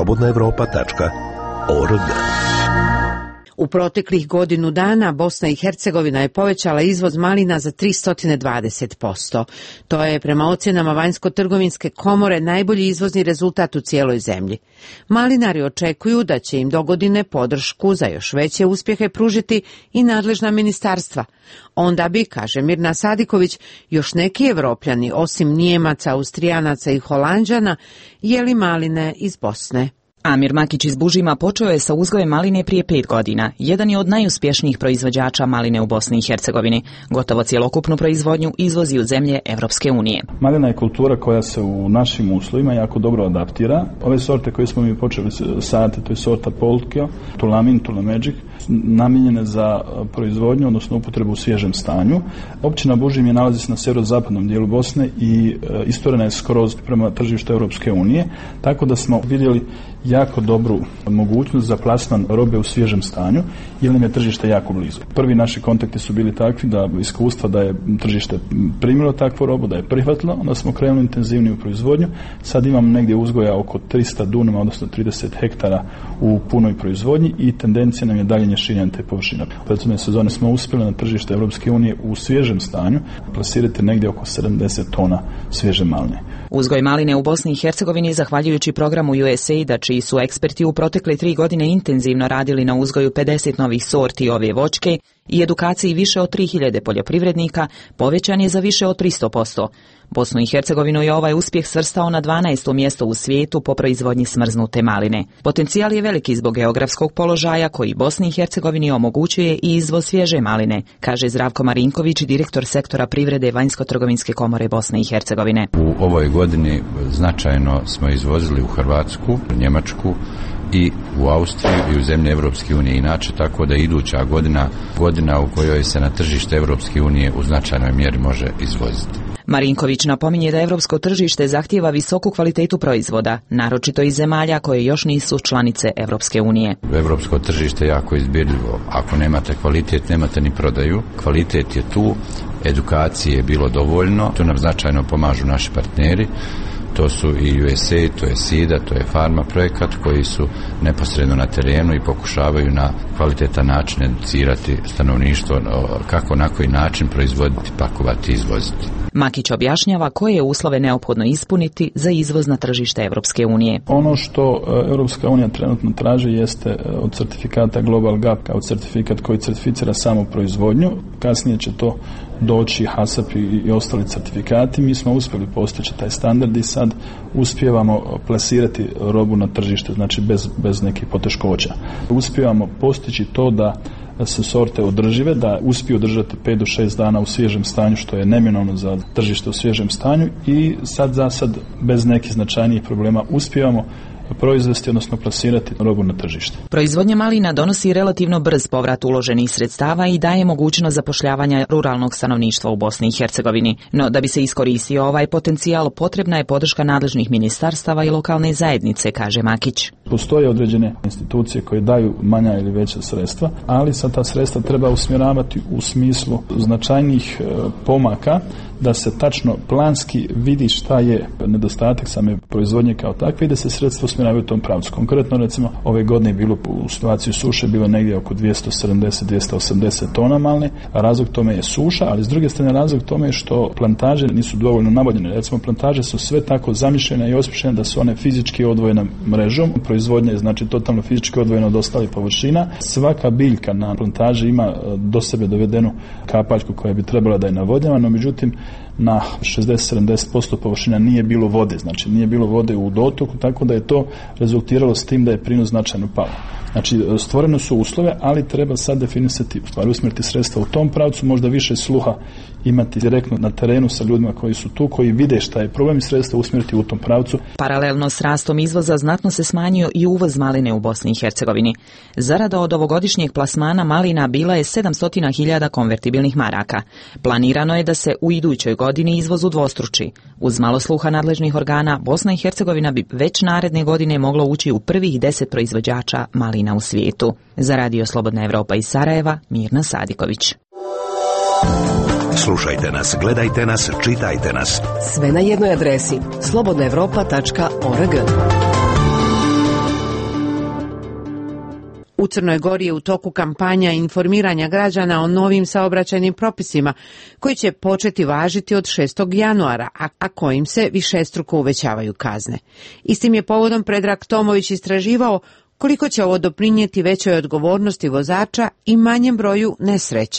slobodnaevropa.org. U proteklih godinu dana Bosna i Hercegovina je povećala izvoz malina za 320%. To je prema ocjenama Vanjsko-trgovinske komore najbolji izvozni rezultat u cijeloj zemlji. Malinari očekuju da će im dogodine podršku za još veće uspjehe pružiti i nadležna ministarstva. Onda bi, kaže Mirna Sadiković, još neki Evropljani, osim Nijemaca, Austrijanaca i Holanđana, jeli maline iz Bosne. Amir Makić iz Bužima počeo je sa uzgojem maline prije 5 godina. Jedan je od najuspješnijih proizvođača maline u Bosni i Hercegovini. Gotovo cjelokupnu proizvodnju izvozi u zemlje Evropske unije. Malina je kultura koja se u našim uslovima jako dobro adaptira. Ove sorte koje smo mi počeli saditi, to je sorta Polkio, Tulamin, Tulamagic, namijenjene za proizvodnju, odnosno upotrebu u svježem stanju. Općina Bužim nalazi se na sjeverozapadnom dijelu Bosne i isturena je skroz prema tržištu Europske unije, tako da smo vidjeli jako dobru mogućnost za plasman robe u svježem stanju, jer nam je tržište jako blizu. Prvi naši kontakti su bili takvi da iskustva da je tržište primilo takvu robu, da je prihvatilo, onda smo krenuli intenzivniju proizvodnju. Sad imamo negdje uzgoja oko 300 dunama, odnosno 30 hektara u punoj proizvodnji i tendencija nam je dalje širenje te površine. Prethodne sezone smo uspjeli na tržište Europske unije u svježem stanju plasirati negdje oko 70 tona svježe maline. Uzgoj maline u Bosni i Hercegovini, zahvaljujući programu USAID-a, čiji su eksperti u protekle 3 godine intenzivno radili na uzgoju 50 novih sorti ove voćke i edukaciji više od 3000 poljoprivrednika, povećan je za više od 300%. Bosnu i Hercegovinu je ovaj uspjeh svrstao na 12. mjesto u svijetu po proizvodnji smrznute maline. Potencijal je veliki zbog geografskog položaja koji Bosni i Hercegovini omogućuje i izvoz svježe maline, kaže Zdravko Marinković, direktor sektora privrede Vanjsko-trgovinske komore Bosne i Hercegovine. U ovoj godini značajno smo izvozili u Hrvatsku, Njemačku i u Austriju i u zemlje Evropske unije inače, tako da iduća godina u kojoj se na tržište Evropske unije u značajnoj mjeri može izvoziti. Marinković napominje da evropsko tržište zahtijeva visoku kvalitetu proizvoda, naročito iz zemalja koje još nisu članice Evropske unije. Evropsko tržište je jako izbirljivo. Ako nemate kvalitet, nemate ni prodaju. Kvalitet je tu, edukacije je bilo dovoljno, tu nam značajno pomažu naši partneri. To su i USAID, to je SIDA, to je Farma projekat koji su neposredno na terenu i pokušavaju na kvalitetan način educirati stanovništvo kako na koji način proizvoditi, pakovati i izvoziti. Makić objašnjava koje je uslove neophodno ispuniti za izvoz na tržište Evropske unije. Ono što Evropska unija trenutno traži jeste od certifikata Global GAP kao certifikat koji certificira samu proizvodnju. Kasnije će to doći HACCP i ostali certifikati. Mi smo uspjeli postići taj standard i sad uspijevamo plasirati robu na tržište, znači bez nekih poteškoća. Uspijevamo postići to da su sorte održive, da uspiju držati 5 do 6 dana u svježem stanju, što je neminovno za tržište u svježem stanju, i za sad bez nekih značajnijih problema uspijevamo proizvesti, odnosno plasirati robu na tržište. Proizvodnja malina donosi relativno brz povrat uloženih sredstava i daje mogućnost zapošljavanja ruralnog stanovništva u Bosni i Hercegovini. No, da bi se iskoristio ovaj potencijal, potrebna je podrška nadležnih ministarstava i lokalne zajednice, kaže Makić. Postoje određene institucije koje daju manja ili veća sredstva, ali sad ta sredstva treba usmjeravati u smislu značajnih pomaka, da se tačno planski vidi šta je nedostatak same proizvodnje kao takve i da se sredstva usmjeravaju u tom pravcu. Konkretno, recimo, ove godine je bilo u situaciji suše bilo negdje oko 270-280 tona maline, a razlog tome je suša, ali s druge strane razlog tome je što plantaže nisu dovoljno navodnjene. Recimo, plantaže su sve tako zamišljene i osmišljene da su one fizički odvojene mrežom. Proizvodnja je znači totalno fizički odvojena od ostalih površina. Svaka biljka na plantaži ima do sebe dovedenu kapaljku koja bi trebala da je navodnjava, no međutim na 60-70% površina nije bilo vode, znači nije bilo vode u dotoku, tako da je to rezultiralo s tim da je prinos značajno pao. Znači, stvoreno su uslove, ali treba sad definisati, u stvari usmjeriti sredstva u tom pravcu, možda više sluha imati direktno na terenu sa ljudima koji su tu, koji vide šta je problem i sredstva usmjeriti u tom pravcu. Paralelno s rastom izvoza znatno se smanjio i uvoz maline u Bosni i Hercegovini. Zarada od ovogodišnjeg plasmana malina bila je 700.000 konvertibilnih maraka. Planirano je da se u idućoj godini izvoz udvostruči. Uz malo sluha nadležnih organa, Bosna i Hercegovina bi već naredne godine moglo ući u prvih 10 proizvođača malina u svijetu. Za Radio Slobodna Evropa iz Sarajeva, Mirna Sadiković. Slušajte nas, gledajte nas, čitajte nas. Sve na jednoj adresi slobodnaevropa.org. U Crnoj Gori je u toku kampanja informiranja građana o novim saobraćajnim propisima koji će početi važiti od 6. januara, a kojim se višestruko uvećavaju kazne. Istim je povodom Predrag Tomović istraživao koliko će ovo doprinijeti većoj odgovornosti vozača i manjem broju nesreća.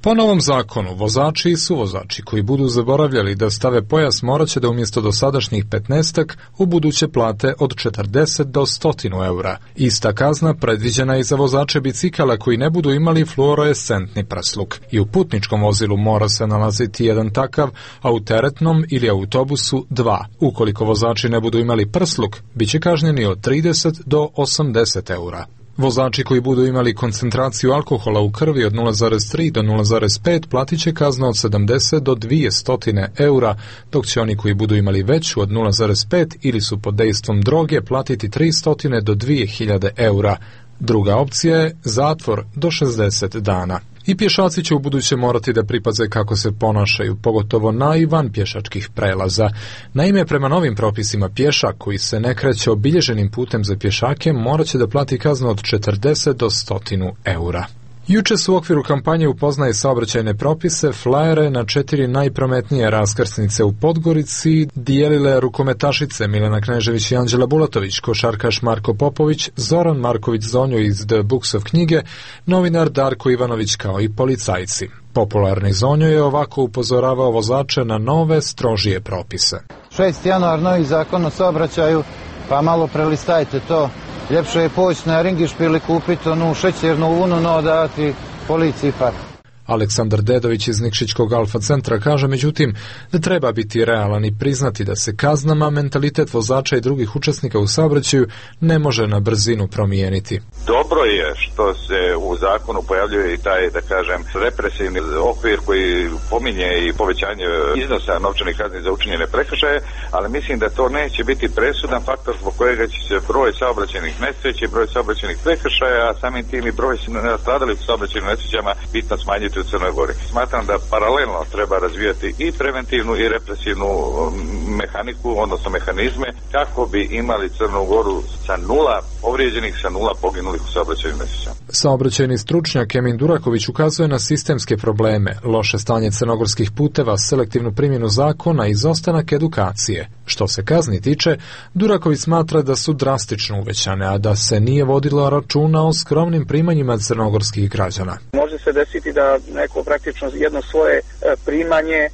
Po novom zakonu, vozači i suvozači koji budu zaboravljali da stave pojas moraće da umjesto dosadašnjih 15 u buduće plate od 40 do 100 eura. Ista kazna predviđena je i za vozače bicikala koji ne budu imali fluorescentni prsluk. I u putničkom vozilu mora se nalaziti jedan takav, a u teretnom ili autobusu 2. Ukoliko vozači ne budu imali prsluk, bit će kažnjeni od 30 do 80 eura. Vozači koji budu imali koncentraciju alkohola u krvi od 0,3 do 0,5 platit će kaznu od 70 do 200 eura, dok će oni koji budu imali veću od 0,5 ili su pod dejstvom droge platiti 300 do 2000 eura. Druga opcija je zatvor do 60 dana. I pješaci će ubuduće morati da pripaze kako se ponašaju, pogotovo na i van pješačkih prelaza. Naime, prema novim propisima, pješak koji se ne kreće obilježenim putem za pješake morat će da plati kaznu od 40 do 100 eura. Juče su u okviru kampanje Upoznaje saobraćajne propise flajere na 4 najprometnije raskrsnice u Podgorici dijelile rukometašice Milena Knežević i Anđela Bulatović, košarkaš Marko Popović, Zoran Marković Zonjo iz The Books of knjige, novinar Darko Ivanović kao i policajci. Popularni Zonjo je ovako upozoravao vozače na nove, strožije propise. 6. januar, novi zakon o saobraćaju, pa malo prelistajte to. Ljepše je poći na Ringišpil i kupiti onu šećernu vunu, no dati policiji par. Aleksandar Dedović iz Nikšićkog Alfa centra kaže međutim da treba biti realan i priznati da se kaznama mentalitet vozača i drugih učesnika u saobraćaju ne može na brzinu promijeniti. Dobro je što se u zakonu pojavljuje i taj, da kažem, represivni okvir koji pominje i povećanje iznosa novčanih kazni za učinjene prekršaje, ali mislim da to neće biti presudan faktor zbog kojega će se broj saobraćajnih nesreća i broj saobraćajnih prekršaja, a samim tim i broj nastradalih u saobraćajnim nesrećama bitno smanjiti u Crnoj Gori. Smatram da paralelno treba razvijati i preventivnu i represivnu mehaniku, odnosno mehanizme, kako bi imali Crnu Goru sa 0 povrijeđenih, sa 0 poginulih u saobraćajnim nesrećama. Saobraćajni stručnjak Emin Duraković ukazuje na sistemske probleme, loše stanje crnogorskih puteva, selektivnu primjenu zakona i izostanak edukacije. Što se kazni tiče, Duraković smatra da su drastično uvećane, a da se nije vodilo računa o skromnim primanjima crnogorskih građana. Može se desiti da neko praktično jedno svoje primanje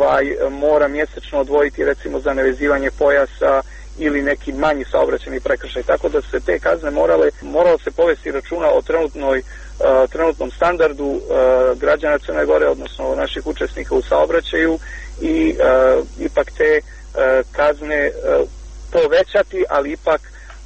mora mjesečno odvojiti recimo za nevezivanje pojasa ili neki manji saobraćajni prekršaj. Tako da se te kazne moralo se povesti računa o trenutnom standardu građana Crne Gore, odnosno naših učesnika u saobraćaju i ipak te kazne povećati, ali ipak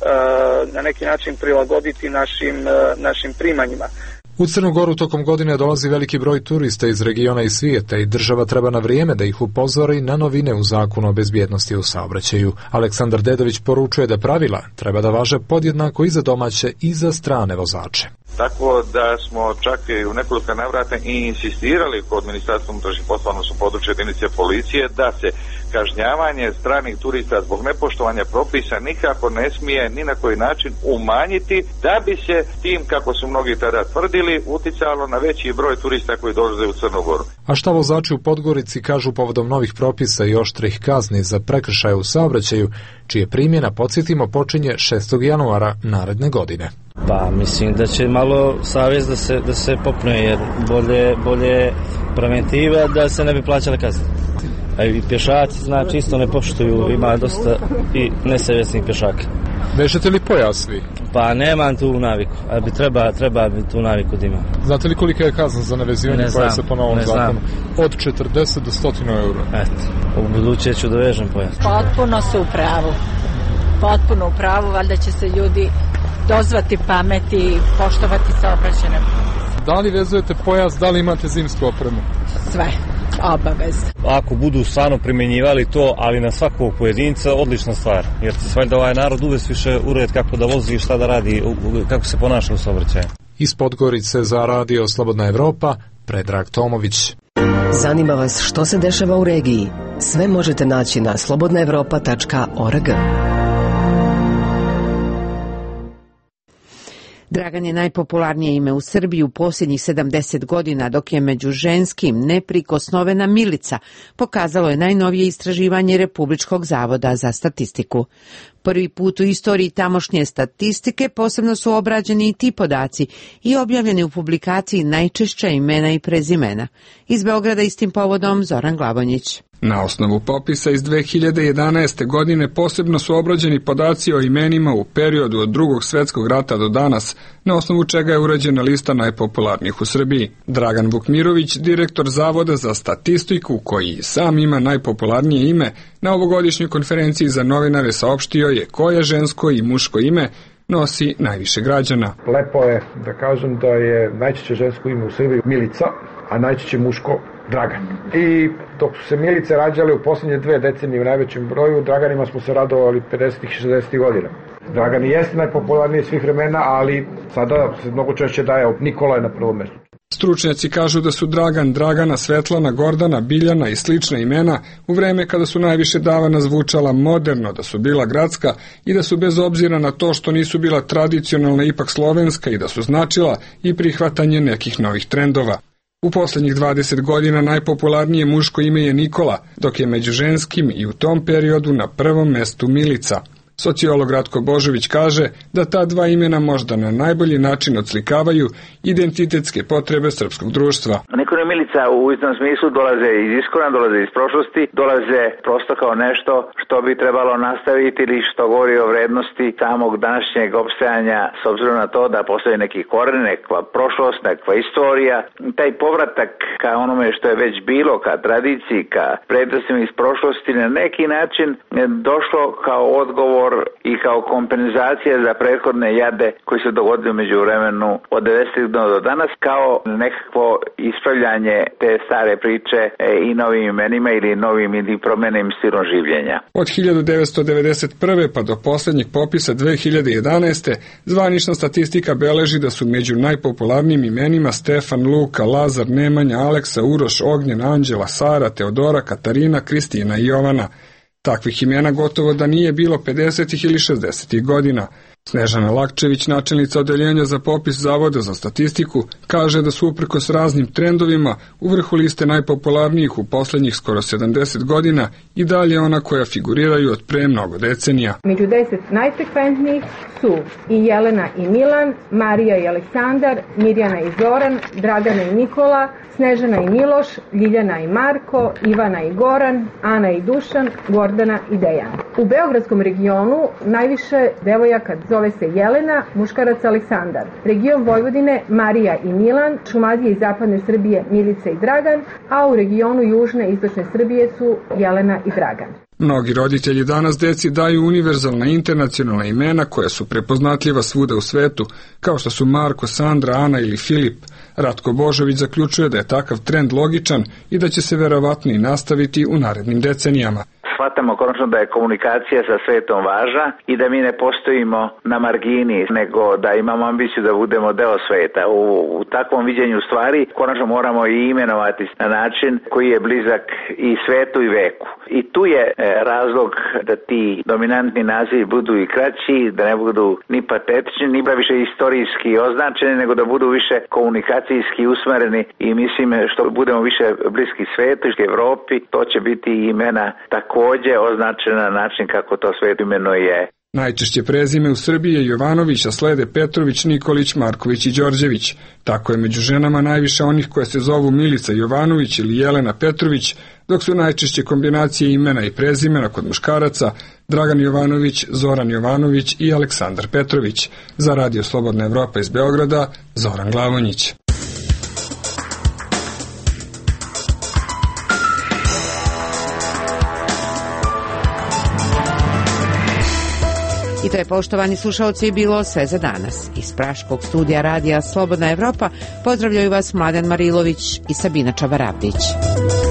na neki način prilagoditi našim primanjima. U Crnu Goru tokom godine dolazi veliki broj turista iz regiona i svijeta i država treba na vrijeme da ih upozori na novine u zakonu o bezbjednosti u saobraćaju. Aleksandar Dedović poručuje da pravila treba da važe podjednako i za domaće i za strane vozače. Tako da smo čak i u nekoliko navrata i insistirali kod Ministarstva unutrašnjih poslova, odnosno područja jedinice policije, da se kažnjavanje stranih turista zbog nepoštovanja propisa nikako ne smije ni na koji način umanjiti, da bi se tim, kako su mnogi tada tvrdili, uticalo na veći broj turista koji dolaze u Crnu Goru. A šta vozači u Podgorici kažu povodom novih propisa i oštrih kazni za prekršaje u saobraćaju, čije primjena, podsjetimo, počinje 6. januara naredne godine? Pa mislim da će malo savjest da se popne, jer bolje preventiva da se ne bi plaćale kazne. A i pješaci znači isto ne poštuju, ima dosta i nesavjesnih pješaka. Vežete li pojas vi? Pa nemam tu naviku, a treba bi tu naviku da imam. Znate li kolika je kazna za nevezivanje pojasa po novom zakonu? Od 40 do 100 eura. Eto, u buduće ću da vežem pojas. Potpuno su u pravu. Potpuno u pravu, valjda će se ljudi dozvati pameti i poštovati saobraćajne propise. Da li vezujete pojas, da li imate zimsku opremu? Sve, obavezno. Ako budu stvarno primjenjivali to, ali na svakog pojedinca, odlična stvar. Jer će se valjda ovaj narod uvijek više ured kako da vozi i šta da radi, kako se ponaša u saobraćaju. Iz Podgorice za radio Slobodna Evropa, Predrag Tomović. Zanima vas što se dešava u regiji? Sve možete naći na slobodnaevropa.org. Dragan je najpopularnije ime u Srbiji u posljednjih 70 godina, dok je među ženskim neprikosnovena Milica, pokazalo je najnovije istraživanje Republičkog zavoda za statistiku. Prvi put u istoriji tamošnje statistike posebno su obrađeni i ti podaci i objavljeni u publikaciji Najčešća imena i prezimena. Iz Beograda istim povodom Zoran Glavonjić. Na osnovu popisa iz 2011. godine posebno su obrađeni podaci o imenima u periodu od Drugog svjetskog rata do danas, na osnovu čega je urađena lista najpopularnijih u Srbiji. Dragan Vukmirović, direktor Zavoda za statistiku, koji sam ima najpopularnije ime, na ovogodišnjoj konferenciji za novinare saopštio je koje žensko i muško ime nosi najviše građana. Lepo je da kažem da je najčešće žensko ime u Srbiji Milica, a najčešće muško Dragan. I dok su se Milice rađale u posljednje 2 decenije u najvećem broju, Draganima smo se radovali 50. i 60. godina. Dragan i jeste najpopularniji svih vremena, ali sada se mnogo češće daje Nikola je na prvom mjestu. Stručnjaci kažu da su Dragan, Dragana, Svetlana, Gordana, Biljana i slična imena u vreme kada su najviše davana zvučala moderno, da su bila gradska i da su bez obzira na to što nisu bila tradicionalna ipak slovenska i da su značila i prihvatanje nekih novih trendova. U posljednjih 20 godina najpopularnije muško ime je Nikola, dok je među ženskim i u tom periodu na prvom mestu Milica. Sociolog Ratko Božović kaže da ta dva imena možda na najbolji način odslikavaju identitetske potrebe srpskog društva. Nikola i Milica u istom smislu dolaze iz iskona, dolaze iz prošlosti, dolaze prosto kao nešto što bi trebalo nastaviti ili što govori o vrednosti samog današnjeg opstajanja s obzirom na to da postoji neki koren, nekakva prošlost, nekakva istorija. Taj povratak ka onome što je već bilo, ka tradiciji, ka prednostima iz prošlosti na neki način došlo kao odgovor i kao kompenzacija za prethodne jade koji se dogodili među vremenu od 90. do danas, kao nekakvo ispravljanje te stare priče i novim imenima ili novim ili promenim stilom življenja. Od 1991. pa do posljednjeg popisa 2011. zvanična statistika beleži da su među najpopularnijim imenima Stefan, Luka, Lazar, Nemanja, Aleksa, Uroš, Ognjen, Anđela, Sara, Teodora, Katarina, Kristina i Jovana. Takvih imena gotovo da nije bilo 50. ili 60. godina. Snežana Lakčević, načelnica odeljenja za popis Zavoda za statistiku, kaže da su uprkos raznim trendovima u vrhu liste najpopularnijih u posljednjih skoro 70 godina i dalje ona koja figuriraju od pre mnogo decenija. Među 10 najfrekventnijih su i Jelena i Milan, Marija i Aleksandar, Mirjana i Zoran, Dragana i Nikola, Snežana i Miloš, Ljiljana i Marko, Ivana i Goran, Ana i Dušan, Gordana i Dejan. U beogradskom regionu najviše devojaka zove se Jelena, muškarac Aleksandar. Region Vojvodine Marija i Milan, Šumadije i zapadne Srbije Milica i Dragan, a u regionu južne i istočne Srbije su Jelena i Dragan. Mnogi roditelji danas deci daju univerzalna internacionalna imena koja su prepoznatljiva svuda u svetu, kao što su Marko, Sandra, Ana ili Filip. Ratko Božović zaključuje da je takav trend logičan i da će se verovatno i nastaviti u narednim decenijama. Shvatamo konačno da je komunikacija sa svetom važna i da mi ne postojimo na margini, nego da imamo ambiciju da budemo deo sveta. U takvom viđenju stvari konačno moramo i imenovati na način koji je blizak i svetu i veku. I tu je razlog da ti dominantni nazivi budu i kraći, da ne budu ni patetični, ni više istorijski označeni, nego da budu više komunikacijski usmereni i mislim što budemo više bliski svetu i Evropi, to će biti imena također označena na način kako to svet imenuje. Najčešće prezime u Srbiji je Jovanović, a slede Petrović, Nikolić, Marković i Đorđević. Tako je među ženama najviše onih koje se zovu Milica Jovanović ili Jelena Petrović, dok su najčešće kombinacije imena i prezimena kod muškaraca Dragan Jovanović, Zoran Jovanović i Aleksandar Petrović. Za Radio Slobodna Evropa iz Beograda, Zoran Glavonjić. I to je, poštovani slušalci, bilo sve za danas. Iz praškog studija Radija Slobodna Evropa pozdravljaju vas Mladen Marilović i Sabina Čavaravdić.